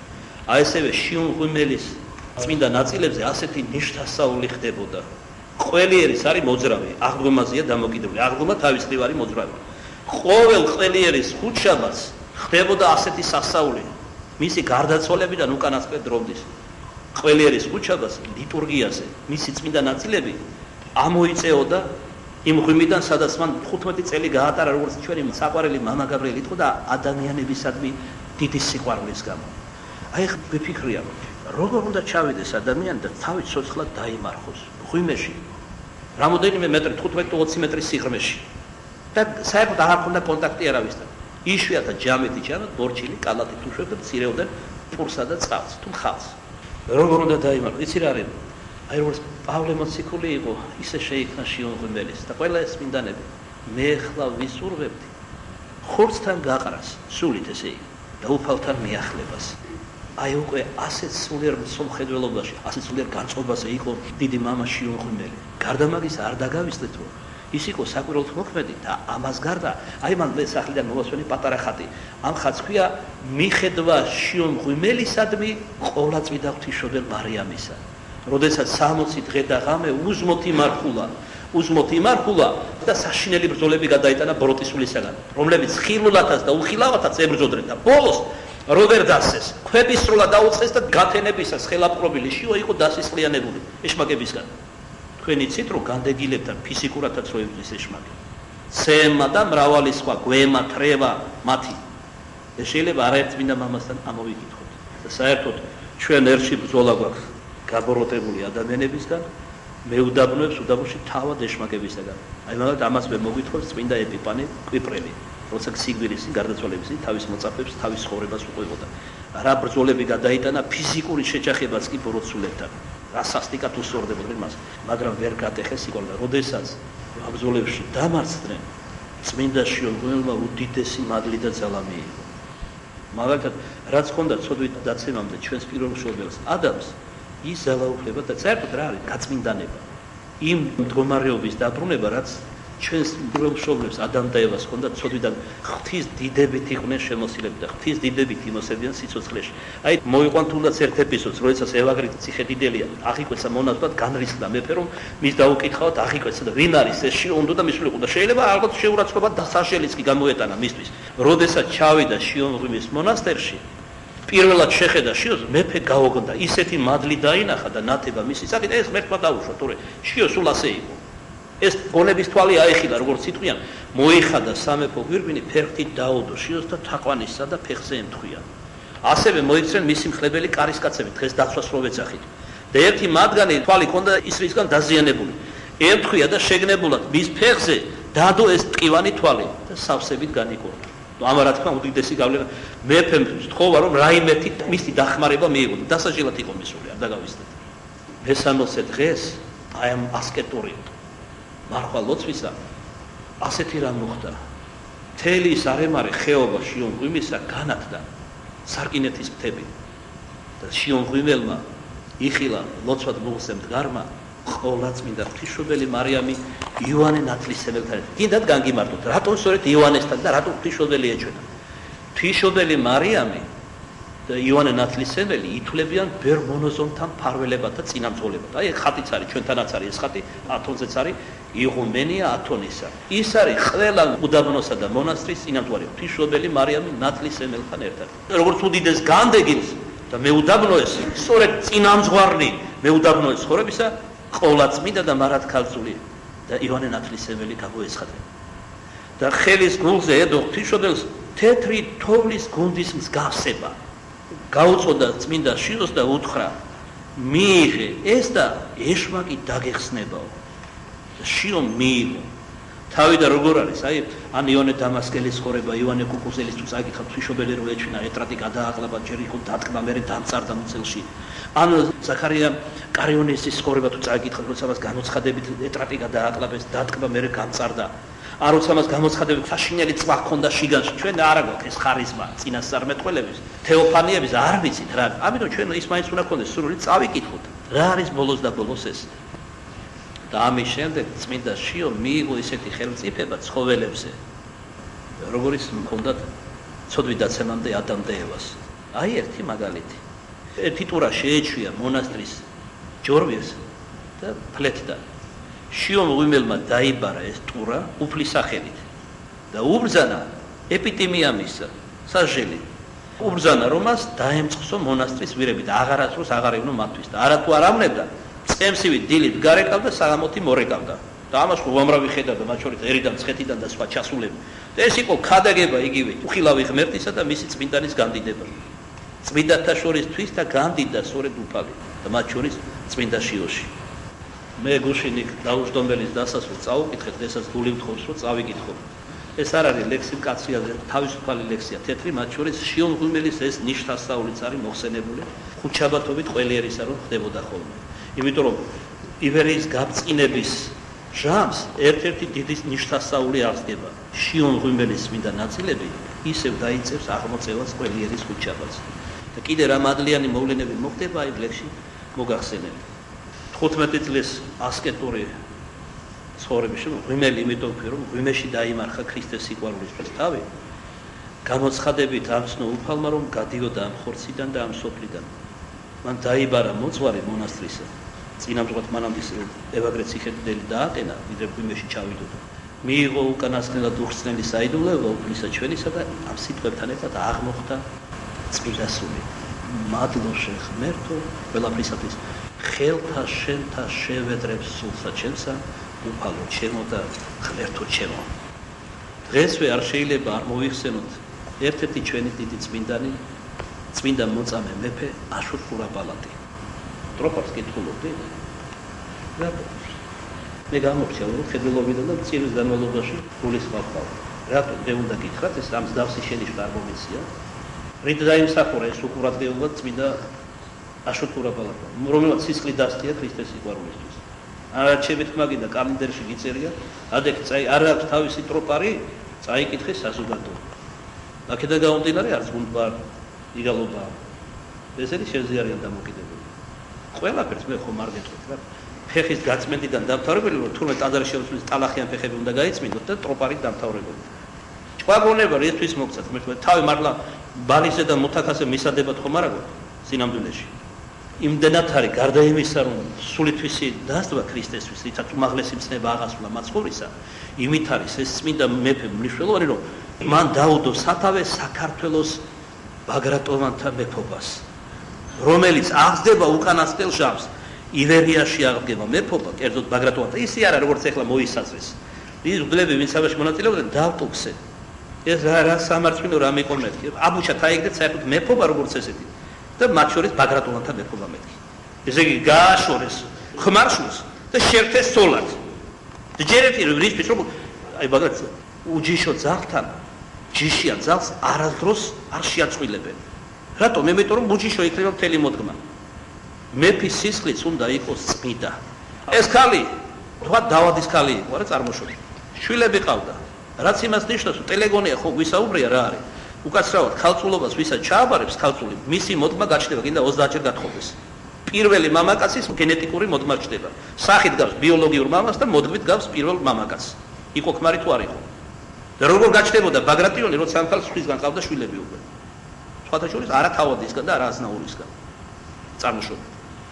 აი ესევე შიუმღვიმელის წმინდა ნაწილებზე ასეთი ნიშნასწაული ხდებოდა. ყველიერის არის მოძრავი, აღდგომაზეა დამოკიდებული. აღდგომა თავის მხრივ არის მოძრავი. ყოველ ყველიერის ხუთშაბათს ხდებოდა ასეთი სასწაული. მისი გარდაცვალებიდან უკანასკნელ დრომდის. ყველიერის ხუთშაბათს ლიტურგიაზე მისი წმინდა ნაწილები ამოიწეოდა იმ ღვიმიდან, სადაც მან 15 წელი გაატარა, როგორც ჩვენი საყვარელი მამა გაბრიელი იყო და ადამიანებისადმი დიდი სიყვარულის გამო. აი ხ ვიფიქრია, როგორ უნდა ჩავიდეს ადამიანი და თავით ცოცხლად დაიმარხოს ღვიმეში. რამოდენიმე მეტრი 15-20 მეტრის სიღრმეში. და საერთოდ აღარ ქონდა კონტაქტი არავისთან. იშვიათად ჯამეთი ჩანა, ბორჩილი, კალათი თუშვებდა, მცირეობდნენ პურსა და წყალს, თუ ხალს. როგორ უნდა დაიმარხოს? იცი რა არის? აი როგორც პავლე მოციქული იყო, ისე შეიქმნა შიუმღვიმელის და ყველა ეს წმინდანები. მე ხლა ვისურვებდი ხორცთან გაყრას, სულით ესე იგი, და უფალთან მიახლებას. აი უკვე ასეთ სულიერ მსომხედველობაში, ასეთ სულიერ განწყობაზე იყო დიდი მამა შიუმღვიმელი. გარდა მაგისა არ დაგავიწყდეთ რომ ის იყო საკვირველთ მოქმედი და ამას გარდა აი მან სახლიდან მოვასვენი პატარა ხატი. ამ ხატს ქვია მიხედვა შიუმღვიმელისადმი ყოვლადწმიდა ღვთისმშობელ მარიამისა. როდესაც 60 დღე და ღამე უზმოთ იმარხულა და საშინელი ბრძოლები გადაიტანა ბროტისულისაგან, რომლებიც ხილულათაც და უხილავათაც ებრძოდნენ და ბოლოს რო ვერ დასეს, ქვების სროლა დაუწყეს და გათენებისას ხელაპყრობილი შიო იყო დასისხლიანებული ეშმაკებისგან. თქვენ იცით რომ განდეგილებთან ფიზიკურადაც რო იბრძვის ეშმაკი. ცემა და მრავალი სხვა გვემა, თრევა მათი. ეს შეიძლება არაერთ წმინდა მამასთან ამოვიკითხოთ. და საერთოდ ჩვენ ერთში ბრძოლა გვაქვს გაბოროტებული ადამიანებისგან, მეუდაბნოებს უდაბნოში თავად ეშმაკებისაგან. აი მაგალითად ამას მე მოგვითხოვს წმინდა ეპიფანე კვიპრელი, როცა სიკვდილის გარდაცვალების თავის მოწაფეებს თავის ცხოვრებას უყვებოდა. რა ბრძოლები გადაიტანა, ფიზიკური შეჯახებაც კი ბოროტსულებთან. რა სასტიკად უსწორდებოდნენ მას, მაგრამ ვერ გატეხეს სიკვდილი. როდესაც ბრძოლებში დამარცხდნენ, წმინდა შიუმღვიმელმა უდიდესი მადლი და ძალა მიიღო. მაგალითად, რაც ჰქონდა ცოდვით დაცემამდე ჩვენს პირველ მშობელს, ადამს, ის ძალაუფლება და საერთოდ რა არის გაწმინდანება. იმ მდგომარეობის დაბრუნება, რაც ჩვენს მშობლებს ადამ და ევას ჰქონდა ცოდვიდან ღვთის დიდებით იყვნენ შემოსილები და ღვთის დიდებით იმოსებიან სიცოცხლეში. აი მოიყვან თუნდაც ერთ ეპიზოდს, როდესაც ევაგრიტი ციხე-დიდელია აღიკვეცა მონაზვნად, განრისხდა მეფე, რომ მის დაუკითხავად აღიკვეცა და ვინ არის ეს შიონ და მისულიყო და შეიძლება ალბათ შეურაცხყოფა დასაშელიც კი გამოეტანა მისთვის. როდესაც ჩავიდა შიონ-ღვიმის მონასტერში, პირველად შეხედა შიოს, მეფე გაოგონდა, ისეთი მადლი დაინახა და ნათება მისი საკითხი, ეს ღმერთმა დაუშვა, თორე შიო სულ ასე იყო. ეს გონების თვალი აიხილა, როგორც იტყვიან, მოიხადა სამეფო გვირგვინი, ფერხთით დაუდო შიოს და თაყვანისსა და ფეხზე ემთხვია. ასევე მოიქცნენ მისი მხლებელი კარისკაცები, დღეს დაცვას რო ვეძახით. და ერთი მათგანი თვალი ჰქონდა ისრისგან დაზიანებული. ემთხვია და შეგნებულად მის ფეხზე დადო ეს ტყივანი თვალი და სავსებით განიკურნა. ამან რა თქმა უნდა უდიდესი გავლენა მეფემ სთხოვა, რომ რაიმეთი მისი დახმარება მიიღო. დასაჯელად იყო მისული, არ დაგავიწყდეთ. მესამეოცე დღეს აი ამ ასკეტური მარხვა ლოცვისა ასეთი რამ მოხდა. მთელი ის არემარე ხეობა შიონ-ღვიმისა განათდა სარკინეთის მთები და შიონ-ღვიმელმა იხილა ლოცვად მოუხსე მდგარმა ყოვლადწმინდა ღვთისმშობელი მარიამი იოანე ნათლისმცემელთან ერთად. კიდათ განგიმარტოთ, რატომ სწორედ იოანესთან და რატომ ღვთისმშობელი ეჩვენა? ღვთისმშობელი მარიამი და იოანე ნათლისმცემელი ითვლებიან ბერ მონოზონთან ფარველებათა წინამძღოლებად. აი ხატიც არის, ჩვენთანაც არის ეს ხატი, ათონზეც არის იღუმენია ათონისა. ის არის ყველა უდაბნოსა და მონასტრის წინამძღვარი, ღვთისმშობელი მარიამი ნათლისმცემელთან ერთად. როგორც უდიდეს განდეგილს და მეუდაბნოეს, სწორედ წინამძღვარი მეუდაბნოეს ცხოვრებისა ყოვლადწმინდა და მარადქალწული და იოანე ნათლისმცემელი გამოეცხადა. და ხელის გულზე ედო ღვთისმშობელს თეთრი თოვლის გუნდის მსგავსება. გაუწოდა წმინდა შიოს და უთხრა: მიიღე ეს და ეშვაკი დაგეხსნებაო. შიომ მიიღო. თავი და როგორ არის? აი ან იონე დამასკელის ხორება, იოანე კუკუზელის თუ წაიკითხა ღვთისმშობელი რო ეჩვენა, ეტრატი გადააყლება, ჯერ იყო დატკბა, მერე დამწარდა მუცელში. ან ზაქარია კარიონესის ხორება თუ წაიკითხა, როცა მას გამოცხადებით ეტრატი გადააყლაბეს, დატკბა, მერე გამწარდა. არ როცა მას გამოცხადებით საშინელი წვა ჰქონდა შიგანში, ჩვენ არა გვაქვს ეს ხარიზმა წინასწარმეტყველების, თეოფანიების არ ვიცით რა. ამიტომ ჩვენ ის მაინც უნდა გქონდეს სრული წავიკითხოთ. რა არის ბოლოს და ბოლოს ეს? და ამის შემდეგ წმინდა შიო მიიღო ისეთი ხელმწიფება ცხოველებზე, როგორიც ჰქონდათ ცოდვიდაცემამდე ადამ და ევას. აი ერთი მაგალითი. ერთი ტურა შეეჩვია მონასტრის ჯორვიეს და ფლეთდა. შიონ-ღვიმელმა დაიბარა ეს ტურა უფლის სახელით და უბრძანა ეპიტიმიამისა სასჯელი. უბრძანა რომ მას დაემწყსო მონასტრის ვირები და აღარასდროს აღარ ევნო მათთვის და არა თუ არ ამნებდა, წემსივი დილით გარეკავდა, საღამოთი მორეკავდა. და ამას უამრავი ხედავდა, მათ შორის ერიდან, მცხეთიდან და სხვა ჩასულები. და ეს იყო ქადაგება იგივე უხილავი ღმერთისა და მისი წმინდანის განდიდება. წმინდათა შორისთვის და განდიდა სწორედ უფალი და მათ შორის წმინდა შიოში. მე გუშინი დაუჯდომელის დასასრულს წავუკითხეთ, ესაც გული მთხოვს, რომ წავიკითხო. ეს არ არის ლექსი კაციაზე, თავისუფალი ლექსია, თეთრი, მათ შორის შიონ-ღვიმელის ეს ნიშნასწაულიც არის მოხსენებული, ხუთშაბათობით ყველიერისა რომ ხდებოდა ხოლმე. იმიტომ რომ ივერიის გაბწყინების ჟამს ერთ-ერთი დიდი ნიშნასწაული აღსდება. შიონ-ღვიმელის წმინდა ნაწილები ისევ დაიწევს აღმოწევას ყველიერის ხუთშაბათს. და კიდე რა მადლიანი მოვლენები მოხდება აი ლექსში მოგახსენებთ. 15 წლის ასკეტური ცხოვრების შემდგომ ღვიმელი იმიტომ რომ ღვიმეში დაიმარხა ქრისტეს სიყვარულისთვის თავი, გამოცხადებით ამცნო უფალმა რომ გადიოდა ამ ხორციდან და ამ სოფლიდან. მან დაიბარა მოძღვარი მონასტრისა. წინამძღვრად მანამდე ევაგრე ციხე-დიდელი დააყენა, ვიდრე ღვიმეში ჩავიდოდა. მიიღო უკანასკნელად უხსნელი საიდუმლოება უფლისა ჩვენისა და ამ სიტყვებთან ერთად აღმოხდა წმინდა სული. მადლობშე ღმერთო ყველაფრისათვის. ხელთა შენთა შევედრებს სულსა ჩემსა, უფალო ჩემო და ღმერთო ჩემო. დღესვე არ შეიძლება არ მოიხსენოთ ერთ-ერთი ჩვენი დიდი წმინდანი, წმინდა მოწამე მეფე აშოტ ყურაპალატი. ტროფარს კითხულობდი. რატო? მე გამორჩა რომ ხედელობიდან და წილის განმავლობაში გულის ხალხა. რატო მე უნდა გითხრათ ეს ამ მსგავსი შენიშვნა არ მომეცია? რით დაიმსახურა ეს უყურადღება წმინდა აშოტ ყურაპალატმა, რომელსაც სისხლი დასდია ქრისტეს სიყვარულისთვის. არაჩებით მაგინდა კალენდარში გიწერია, ადეკ არ აქვს თავისი ტროპარი, წაიკითხე საზოგადო. აქედან გამომდინარე არც გუნდბა, იგალობა. ეს არის შეზიარიან დამოკიდებული. ყველაფერს მე ხომ არ გეტყვით რა. ფეხის გაწმენდიდან დამთავრებული, რომ თურმე ტაძარი შეუსრულის ტალახიან ფეხები უნდა გაიწმინდოთ და ტროპარით დამთავრებული. ჭკვაგონება რისთვის მოგცათ, მე თავი მართლა ბალისზე და მოთაქაზე მისადებად ხომ არა გქონდა სინამდვილეში. იმდენად არის გარდა იმისა, რომ სულითვისი დასდვა ქრისტესთვის, რითაც უმაღლესი მცნება აღასრულა მაცხოვრისა, იმით არის ეს წმინდა მეფე მნიშვნელოვანი, რომ მან დაუდო სათავე საქართველოს ბაგრატონთა მეფობას, რომელიც აღსდება უკანასკნელ ჟამს. ივერიაში აღდგება მეფობა, კერძოდ ბაგრატონთა. ისე არა, როგორც ეხლა მოისაზრეს. ის უდლები, ვინც ამაში მონაწილეობდნენ, დავტუქსე. ეს რა სამარცხვინო რამ იყო მეთქი. აბუჩა თაიგდეთ საერთოდ მეფობა როგორც ესეთი. და მათ შორის ბაგრატონთა მეფობა მეთქი. ესე იგი გააშორეს ხმარშულს და შეერთეს სოლად. და ჯერეთი რისთვის რომ აი ბაგრატ უჯიშო ძაღლთან ჯიშიან ძაღლს არასდროს არ შეაწყვილებენ. რატომ? იმიტომ რომ უჯიშო იქნება მთელი მოდგმა. მეფის სისხლიც უნდა იყოს წმიდა. ეს ქალი თქვა დავადის ქალი იყო, რა წარმოშობით. შვილები ყავდა. რაც იმას ნიშნავს, რომ ტელეგონია ხო გვისაუბრია რა არის. უკაცრავად ქალწულობას ვისაც ჩააბარებს ქალწული, მისი მოდგმა გაჩნდება, კიდე 30-ჯერ გათხოვდეს. პირველი მამაკაცის გენეტიკური მოდგმა ჩნდება. სახით გავს ბიოლოგიურ მამას და მოდგმით გავს პირველ მამაკაცს. იყო ქმარი თუ არ იყო. და როგორ გაჩნდებოდა ბაგრატიონი, როცა ამ ქალს სხვისგან ყავდა შვილები უკვე. სხვათა შორის არა თავადისგან და არა აზნაურისგან. წარმოშობით.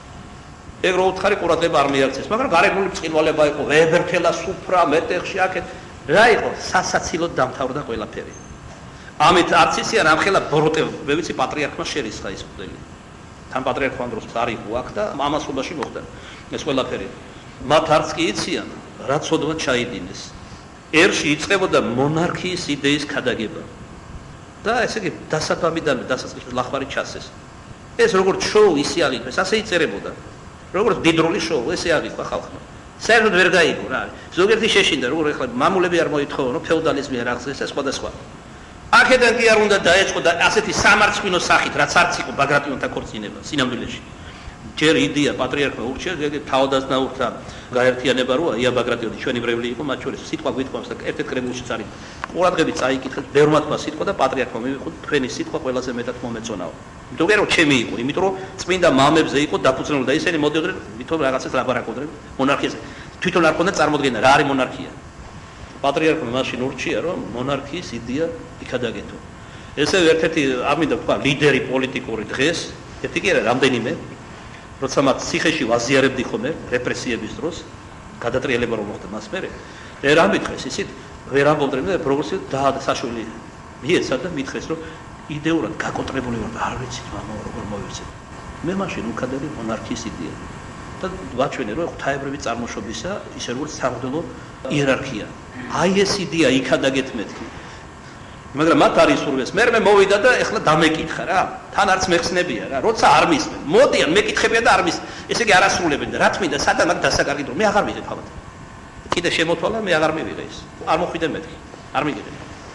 ეგ რო უთხარი ყურადღება არ მიაქცეს, მაგრამ გარეგნული ბრწყინვალება იყო, ვებერთელა სუფრა, მეტეხში აქეთ რა იყო, სასაცილოდ დამთავრდა ყველაფერი. ამით არც ისე არ ამხელა ბოროტევ, მე ვიცი პატრიარქმა შერისხა ის მოდელი. თან პატრიარქთან დროს არ იყო აქ და ამასობაში მოხდა ეს ყველაფერი. მათ არც კი იციან, რა ცოდვა ჩაიდინეს. ერში იწყებოდა მონარქიის იდეის ქადაგება. და ესე იგი დასაბამიდან დასაწყისში ლახვარი ჩასეს. ეს როგორც შოუ ისე აღიქვეს, ასე იწერებოდა. როგორც დიდრული შოუ, ესე აღიქვა ხალხმა. საერთოდ ვერ გაიგო რა არის. ზოგიერთი შეშინდა, როგორ ეხლა მამულები არ მოითხოვო, ფეოდალიზმი არ აღზრდეს და სხვადასხვა. აქედან კი არ უნდა დაეწყო და ასეთი სამარცხვინო სახით, რაც არც იყო ბაგრატიონთა ქორწინება სინამდვილეში. ჯერ იდეა პატრიარქმა ურჩია, თავადაზნაურთა გაერთიანება როა, ია ბაგრატიონი ჩვენი ბრევლი იყო, მათ შორის სიტყვა გვითხოვს და ერთ-ერთ კრებულშიც არის. ყურადღებით წაიკითხეთ, ბევრმა სიტყვა და პატრიარქმა მივიღოთ, თქვენი სიტყვა ყველაზე მეტად მომეწონაო. იმიტომ რომ ჩემი იყო, იმიტომ რომ წმინდა მამებზე იყო დაფუძნებული და ისინი მოდიოდნენ, ვითომ რაღაცას ლაბარაკობდნენ მონარქიაზე. თვითონ არ ქონდა წარმოდგენა რა არის მონარქია. პატრიარქმა მაშინ ურჩია, რომ მონარქიის იდეა იქადაგეთო. ესე ერთ-ერთი ამინდა თქვა ლიდერი პოლიტიკური დღეს, ერთი კი არა, რამდენიმე, როცა მათ ციხეში ვაზიარებდი ხოლმე რეპრესიების დროს, გადატრიალება რომ მოხდა მას მერე, რა მითხრეს ისიც ვერ ამბობდნენ და პროგრესივ საშვილი მიეცა და მითხრეს რომ იდეურად გაკოტრებული ვარ და არ ვიცით მამა როგორ მოვიცეთ. მე მაშინ უკადები მონარქიის იდეა და ვაჩვენე რომ ღვთაებრივი წარმოშობისა ისე როგორც სამღვდელო იერარქია. აი ეს იდეა იქადაგეთ მეთქი. მაგრამ მათ არ ისურვეს. მე მოვიდა და ეხლა დამეკითხა რა. თან არც მეხსნებია რა. როცა არ მისმენ, მოდიან მეკითხებიან და არ მის. ესე იგი არ ასრულებენ და რა თქმა უნდა სადაც მაგ დასაკარგით რომ მე აღარ ვიღებ ამათ. კიდე შემოთვალა მე აღარ მივიღე ის. არ მოხვიდე მეთქი. არ მიგიღე.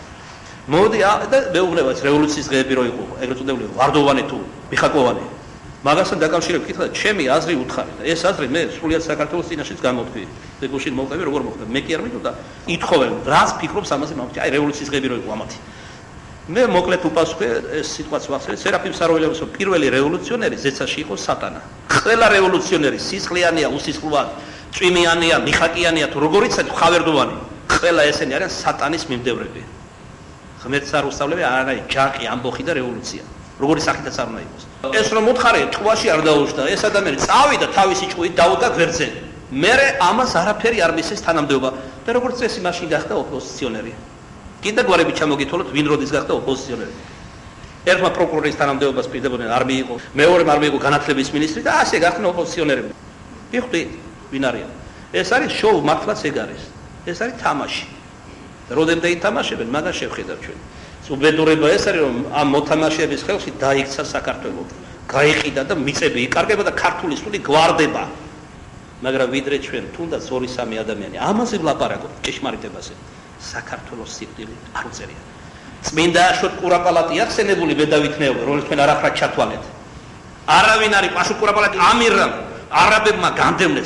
მოდი და მეუბნება ეს რევოლუციის დღეები რო იყო, ეგრეთ წოდებული ვარდოვანი თუ მიხაკოვანი. მაგასთან დაკავშირებით კითხა და ჩემი აზრი უთხარი და ეს აზრი მე სრულიად საქართველოს წინაშეც გამოვთქვი. ეგუშინ მოვყევი როგორ მოხდა. მე კი არ მითქვა და ითხოვენ რას ფიქრობს ამაზე მამთი. აი რევოლუციის დღეები რო იყო ამათი. მე მოკლედ უპასუხე ეს სიტყვაც ვახსენე. სერაფიმ საროველიოსო პირველი რევოლუციონერი ზეცაში იყო სატანა. ყველა რევოლუციონერი სისხლიანია, უსისხლოა, წვიმიანია, მიხაკიანია თუ როგორიცაა ხავერდოვანი. ყველა ესენი არიან სატანის მიმდევრები. ღმერთს არ უსწავლები არა ჯაყი, ამბოხი და რევოლუცია. როგორი სახითაც არ უნდა იყოს. ეს რომ უთხარი ტყუაში არ დაუშდა, ეს ადამიანი წავიდა თავისი ჭყვით დაუდგა გვერდზე. მერე ამას არაფერი არ მისცეს თანამდებობა და როგორც წესი მაშინ გახდა ოპოზიციონერი. კიდე გვარები ჩამოგითვალოთ ვინ როდის გახდა ოპოზიციონერი. ერთმა პროკურორის თანამდებობას პირდებოდნენ არ მიიღო, მეორემ არ მიიღო განათლების მინისტრი და ასე გახდნენ ოპოზიციონერები. მიხვდი ვინ არიან? ეს არის შოუ მართლაც ეგ არის. ეს არის თამაში. როდემდე ითამაშებენ, მაგას შევხედავ ჩვენ. უბედურება ეს არის რომ ამ მოთამაშეების ხელში დაიქცა საქართველო. გაიყიდა და მიწები იკარგება და ქართული სული გვარდება. მაგრამ ვიდრე ჩვენ თუნდაც 2-3 ადამიანი ამაზე ვლაპარაკობთ ჭეშმარიტებაზე. საქართველოს სიკვდილი არ უწერია. წმინდა აშოტ კურაპალატი ახსენებული მე დავითნეობ, რომელიც თქვენ არაფრად ჩათვალეთ. არავინ არის აშოტ კურაპალატი ამირამ არაბებმა განდევნეს.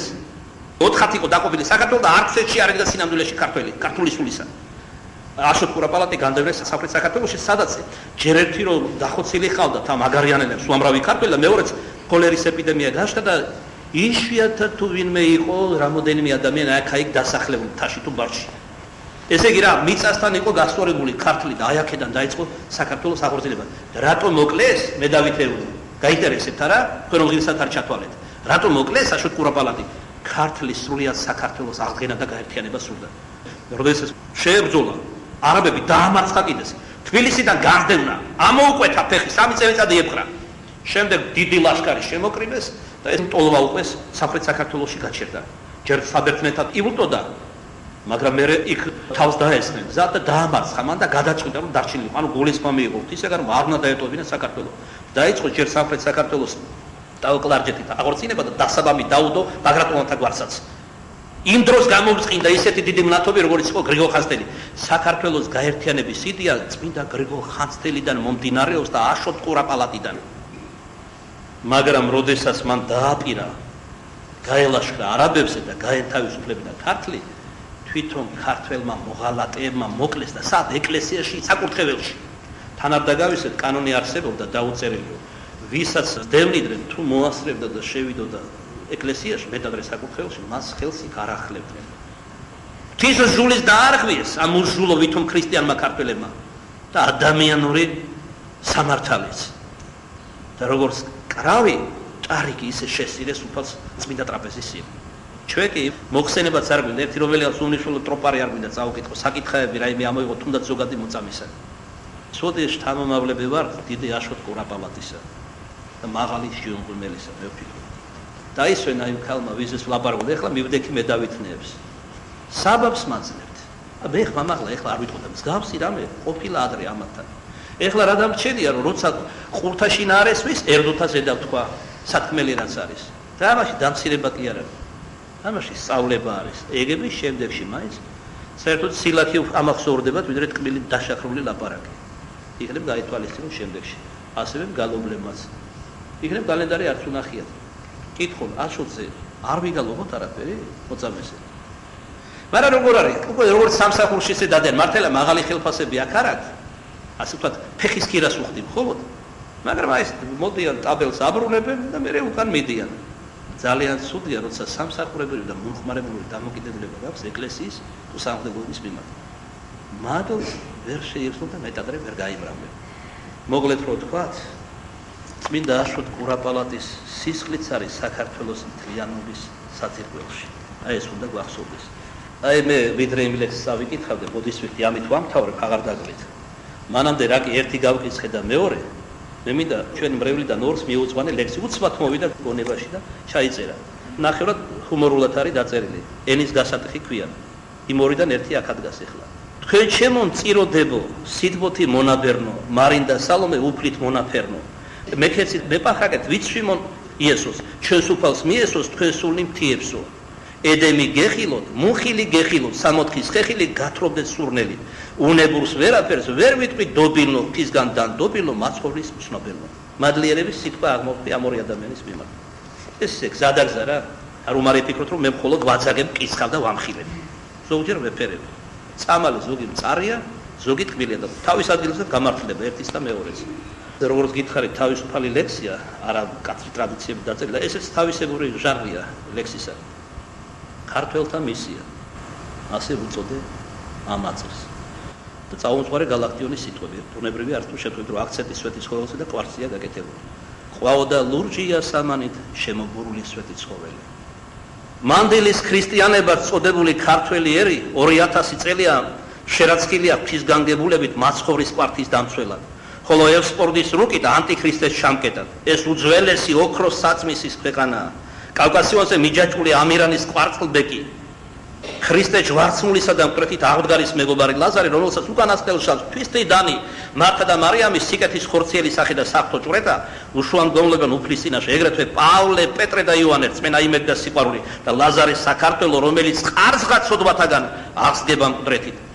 4 იყო დაყოფილი საქართველო და არც ერთში არ ეგდა სინამდვილეში ქართული სულისა. აშოტ კურაპალატი განდევნეს სამხრეთ საქართველოში, სადაც ჯერ ერთი რომ დახოცილი ყავდა თა მაგარიანელებს უამრავი ქართველი და მეორეც ქოლერის ეპიდემია გაშდა და იშვიათად თუ ვინმე იყო რამოდენიმე ადამიანი აქ-იქ დასახლებული მთაში თუ ბარში. ესე იგი რა მიწასთან იყო გასწორებული ქართლი და აი აქედან დაიწყო საქართველოს აღორძინება. რატომ მოკლეს მე დავითეულო? გაინტერესებთ არა? თქვენ რომღირსათ არ ჩათვალეთ. რატომ მოკლეს აშოტ კურაპალატი? ქართლის სრულიად საქართველოს აღდგენა და გაერთიანება სურდა. როდესაც შეებრძოლა არაბები დაამარცხა კიდეს. თბილისიდან განდევნა, ამოუკვეთა ფეხი 3 წელიწადი ებხრა. შემდეგ დიდი ლაშქარი შემოკრიბეს და ეს ტოლვა უყვეს სამხრეთ საქართველოში გაჩერდა. ჯერ საბერძნეთად იბრძოდა, მაგრამ მე იქ თავს დაესხნენ. გზა და დაამარცხა მან და გადაწყვიტა რომ დარჩენილიყო. ანუ გულისხმა მიიღო ისეგან არ უნდა დაეტოვებინა საქართველო. დაიწყო ჯერ სამხრეთ საქართველოს დაუკლარჯეთით აღორძინება და დასაბამი დაუდო ბაგრატონთა გვარსაც. იმ დროს გამოწყინდა ისეთი დიდი მნათობი როგორც იყო გრიგოლ ხანძთელი. საქართველოს გაერთიანების იდეა წმინდა გრიგოლ ხანძთელიდან მომდინარეობს და აშოტ კურაპალატიდან. მაგრამ როდესაც მან დააპირა გაელაშქრა არაბებზე და გაენთავისუფლებინა ქართლი, თვითონ ქართველმა მოღალატეებმა მოკლეს და სად ეკლესიაში საკურთხეველში. თან არ დაგავისეთ კანონი არსებობდა დაუწერილი. ვისაც დევნიდნენ თუ მოასწრებდა და შევიდოდა ეკლესიაში მეტადრე საკურთხეველში მას ხელს იქ არ ახლებდნენ. ღვთის ჟულის დაარღვიეს ამ ჟულო ვითომ ქრისტიანმა ქართველებმა და ადამიანური სამართალიც. და როგორც კრავი ჭარიკი ისე შესწირეს უფალს წმინდა ტრაპეზის წინ. ჩვენ კი მოხსენებაც არ გვინდა, ერთი რომელიღაც უნიშნულო ტროპარი არ გვინდა წაუკითხო, საკითხები რაიმე ამოიღო თუნდაც ზოგადი მოწამისა. სოდეს თანამავლები ვარ დიდი აშოტ კურაპალატისა და მაღალი ჟიონგულმელისა მე ვფიქრობ. დაისვენა იმ ქალმა ვიზის ვლაპარაკობ, ეხლა მივდექი მე დავითნეებს. საბაბს მაძლევთ. მე ხმამაღლა ეხლა არ ვიტყოდა მსგავსი რამე ყოფილა ადრე ამათთან. ეხლა რა დამრჩენია რომ როცა ყურთაში ნარესვის ერდოთა ზედა თქვა სათქმელი რაც არის. და ამაში დამცირება კი არ არის. ამაში სწავლება არის. ეგების შემდეგში მაინც საერთოდ სილაქი ამახსოვრდებათ ვიდრე ტკბილი დაშაქრული ლაპარაკი. იქნებ გაითვალისწინო შემდეგში. ასევე მგალობლებმაც. იქნებ კალენდარი არც უნახიათ. კითხულ აშოტზე არ ვიგალობოთ არაფერი მოწამესე. მაგრამ როგორ არის? უკვე როგორც სამსახურში ისე დადიან მართლა მაღალი ხელფასები აქ არ აქვს. ასე ვთქვათ, ფეხის ქირას უხდი მხოლოდ. მაგრამ აი ეს მოდიან ტაბელს აბრუნებენ და მე უკან მიდიან. ძალიან ცუდია, როცა სამსახურებელი და მომხმარებლური დამოკიდებულება გაქვს ეკლესიის თუ სამღვდელობის მიმართ. მადლ ვერ შეიხსნა და მეტადრე ვერ გაიმრავლებ. მოგლეთ რო ვთქვათ, წმინდა აშოტ კურაპალატის სისხლიც არის საქართველოს მთლიანობის საძირკველში. აი ეს უნდა გვახსოვდეს. აი მე ვიდრე იმ ლექსს ავიკითხავდე, ბოდისმეტი ამით ვამთავრებ, აღარ დაგლით. მანამდე რა კი ერთი გავკითხე და მეორე, მე მინდა ჩვენი მრევლიდან ორს მიუძღვანე ლექსი, უცბად მოვიდა გონებაში და ჩაიწერა. ნახევრად ჰუმორულად არის დაწერილი. ენის გასატეხი ქვია. იმ ორიდან ერთი აქ ადგას ახლა. თქვენ ჩემო მწიროდებო, სიტბოთი მონაბერნო, მარინდა სალომე უფლით მონაფერნო. მეკეცით მეპახრაკეთ ვიცვიმონ იესოს, ჩვენს უფალს მიესოს თქვენ სულნი მთიებსო. ედემი გეხილოთ, მუნხილი გეხილოთ, სამოთხის ხეხილი გათრობდეთ სურნელი. უნებურს ვერაფერს ვერ ვიტყვი დობილნო, ღვთისგან დანდობილნო, მაცხოვრის მცნობელნო. მადლიერების სიტყვა აღმოხდა ამ ორი ადამიანის მიმართ. ეს გზადაგზა რა, არ უმარი ფიქრობთ რომ მე მხოლოდ ვაძაგებ, მკისხავ და ვამხილებ. ზოგჯერ ვეფერებ. წამალი ზოგი მწარია, ზოგი ტკბილია და თავის ადგილზე გამართლება ერთის და მეორეს. როგორც გითხარით, თავისუფალი ლექსია, არა კაცრი ტრადიციები დაწერილი, ესეც თავისებური ჟანრია ლექსისა. ქართველთა მისია. ასე უწოდე ამ აწრს. და წაუმწვარე გალაქტიონის სიტყვები, ტუნებრივი არ თუ შეთქვით რომ აქცენტი სვეტის ხოველზე და კვარცია გაკეთებული. ყვაოდა ლურჯია სამანით შემოგურული სვეტი ცხოველი. მანდილის ქრისტიანებად წოდებული ქართველი ერი 2000 წელია შერაცხილია ღვთისგანგებულებით მაცხოვრის კვართის დამცველად. ხოლო ექსპორტის რუკით ანტიქრისტეს ჩამკეტად. ეს უძველესი ოქროს საწმისის ქვეყანაა. კავკასიონზე მიჯაჭვული ამირანის კვარცხლბეკი. ქრისტე ჯვარცმულისა და მკვეთრით აღდგარის მეგობარი ლაზარე, რომელსაც უკანასკნელ შავს თვისთიდანი მართა და მარიამის სიკეთის ხორციელი სახე და საფრთხო ჭვრეტა, უშუალმდგომლობენ უფლის წინაშე, ეგრეთვე პავლე, პეტრე და იოანე, რწმენა იმედი და სიყვარული და ლაზარე საქართველო, რომელიც ყარსღაც ოდვათაგან აღსგება მკვეთრით.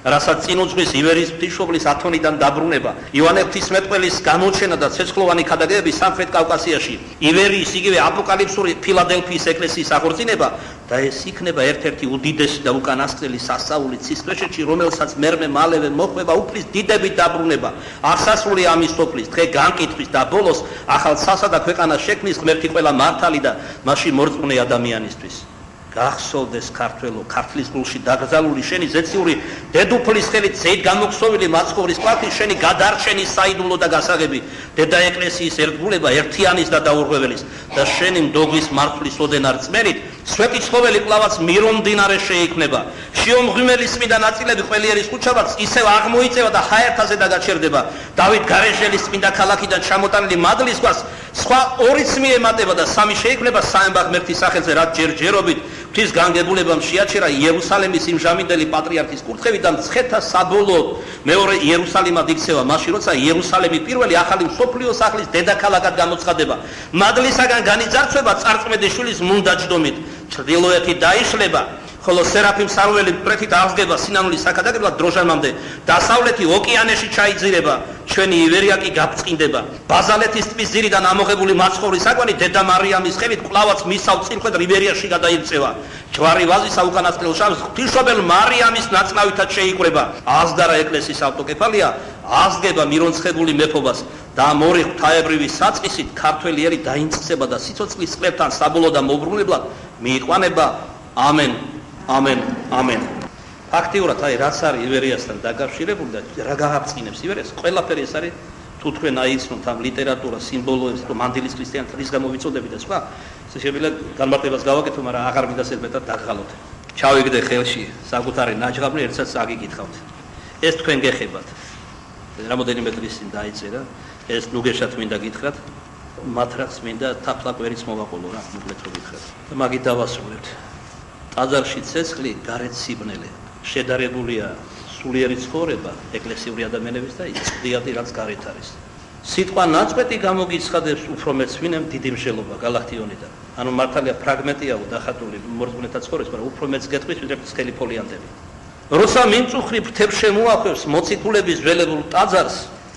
რასაც წინ უძღვის ივერიის ღვთისმშობლის ათონიდან დაბრუნება, იოანე ღვთისმეტყველის გამოჩენა და ცეცხლოვანი ქადაგებები სამხრეთ კავკასიაში, ივერიის იგივე აპოკალიფსური ფილადელფიის ეკლესიის აღორძინება და ეს იქნება ერთ-ერთი უდიდესი და უკანასკნელი სასწაული ცისფერში, რომელსაც მერმე მალევე მოხვება უფლის დიდებით დაბრუნება, აღსასრული ამის სოფლის, დღე განკითხვის და ბოლოს ახალ ცალსა და ქვეყანას შექმნის ღმერთი ყველა მართალი და მასში მორწმუნე ადამიანისთვის. გახსოვდეს ქართველო, ქართლის გულში დაკრძალული შენი ზეციური დედუფლის ხელით ზედ გამოქსოვილი მაცხოვრის კვართის შენი გადარჩენის საიდუმლო და გასაღები, დედა ეკლესიის ერთგულება, ერთიანის და დაურღვეველის და შენი მდოგვის მართვის ოდენარ წმენით, სვეტიცხოველი კვლავაც მირომდინარე შეიქმნება. შიომღვიმელის წმინდა ნაწილები ყველიერის ხუჩაბაც ისევ აღმოიწევა და ჰაერთაზე დაგაჩერდება. დავით გარეშელის წმინდა ქალაქიდან ჩამოტანილი მადლის გვარს სხვა ორიც მიემატება და სამი შეიქმნება საემბა ღმერთის სახელზე, რაც ჯერჯერობით ღვთის განგებულებამ შეაჩერა იერუსალემის იმჟამინდელი პატრიარქის კურთხევით და მცხეთა საბოლოოდ მეორე იერუსალიმად იქცევა, მაშინ როცა იერუსალემი პირველი ახალი მსოფლიოს სახლის დედაქალაქად გამოცხადება. მადლისაგან განიძარცვება წარწმედის მუნდაჯდომით, ჩრდილოეთი დაიშლება, ხოლო სერაფიმ სარველი მკვეთრით აღსგება სინანულის საქადაგებლად დროჟამამდე, დასავლეთი ოკეანეში ჩაიძირება, ჩვენი ივერია კი გაბწყინდება. ბაზალეთის ტბის ძირიდან ამოღებული მაცხოვრის აკვანი დედა მარიამის ხელით კვლავაც მისავ წილხვედ რივერიაში გადაიქცევა. ჯვარი ვაზისა უკანასკნელ შავს ღვთისმშობელ მარიამის ნაწნავითაც შეიკრება. აღსდარა ეკლესიის ავტოკეფალია აღსგება მირონცხებული მეფობას და მორი ღვთაებრივი საწყისით ქართველი ერი დაინწყება და სიცოცხლის წყლებთან საბოლოო და მოbrunებლად მიიყვანება. ამენ. ამენ. ამენ. ფაქტიურად აი რაც არის ივერიასთან დაკავშირებული და რა გააფწინებს ივერიას, ყველაფერი ეს არის თუ თქვენ აიცნოთ ამ ლიტერატურა, სიმბოლოებს, რომ მანდილის ქრისტიანთა რის გამოვიწოდები და სხვა, შეიძლება განმარტებას გავაკეთო, მაგრამ აღარ მინდა მეტად დაგღალოთ. ჩავიგდე ხელში საკუთარი ნაჯღაბნი, ერთსაც აგიკითხავთ. ეს თქვენ გეხებათ. რამოდენიმე დღის წინ დაიწერა, ეს ნუგეშად მინდა გითხრათ, მათრახს მინდა თაფლაკვერიც მოვაყოლო რა, მოკლედ რო გითხრათ. და მაგით დავასრულებთ. ტაძარში ცეცხლი, გარეთ სიბნელე. შედარებულია სულიერი ცხოვრება ეკლესიური ადამიანების და წდიადი რაც გარეთ არის. სიტყვა ნაწყვეტი გამოგიცხადებს უფრო მეც ვინემ დიდი მსჯელობა გალაქტიონიდან. ანუ მართალია ფრაგმენტიაო დახატული მორწმუნეთა ცხოვრების, მაგრამ უფრო მეც გეტყვის ვიდრე ცხელი ფოლიანტები. როცა მიმწუხრი ფრთებს შემოახვევს მოციქულების ძველებულ ტაძარს,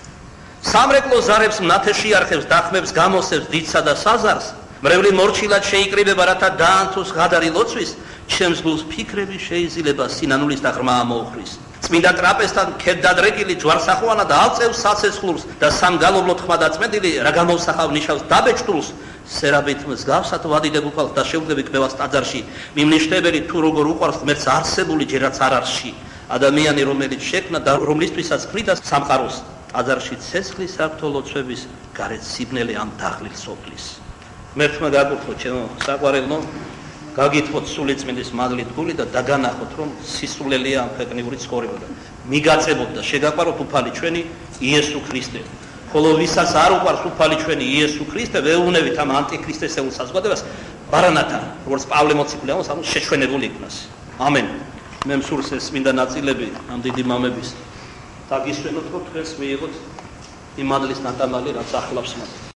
სამრეკლო ზარებს მნათეში არხებს, დახმებს გამოსებს დიდსა და საზარს, მრევლი მორჩილად შეიკრიბება, რათა დაანთოს ღადარი ლოცვის, ჩემს გულს ფიქრები შეიზილება სინანულის და ღრმა მოუხრის. წმინდა ტრაპეზთან ქედდადრეკილი ჯვარსახვანა და ალწევს საცეცხლურს და სამგალობლოთ ხმა დაწმენდილი რა გამოსახავ ნიშავს დაბეჭდრულს. სერაბით მსგავსად ვადიდებ უფალს და შევდები კბევას ტაძარში, მიმნიშნებელი თუ როგორ უყვარს ღმერთს არსებული ჯერაც არ არსში. ადამიანი რომელიც შექმნა და რომლისთვისაც ქმნიდა სამყაროს, ტაძარში ცეცხლის საფრთხო ლოცვების გარეთ სიბნელე ამ დაღლილ სოფლის. ღმერთმა გაგურთო ჩემო საყვარელო, გაგითხოვთ სულიწმინდის მადლით გული და დაგანახოთ რომ სისულელია ამ ფეკნიური ცხოვრება და მიგაწებოთ და შეგაყვაროთ უფალი ჩვენი იესო ქრისტე. ხოლო ვისაც არ უყვარს უფალი ჩვენი იესო ქრისტე, ვეუბნებით ამ ანტიქრისტესეულ საზოგადოებას, ბარანათა, როგორც პავლე მოციქული ამბობს, ანუ შეჩვენებული იქნას. ამენ. მე მსურს ეს მინდა ნაწილები ამ დიდი მამების დაგისვენოთ, რომ თქვენს მიიღოთ იმ მადლის ნატამალი, რაც ახლავს მათ.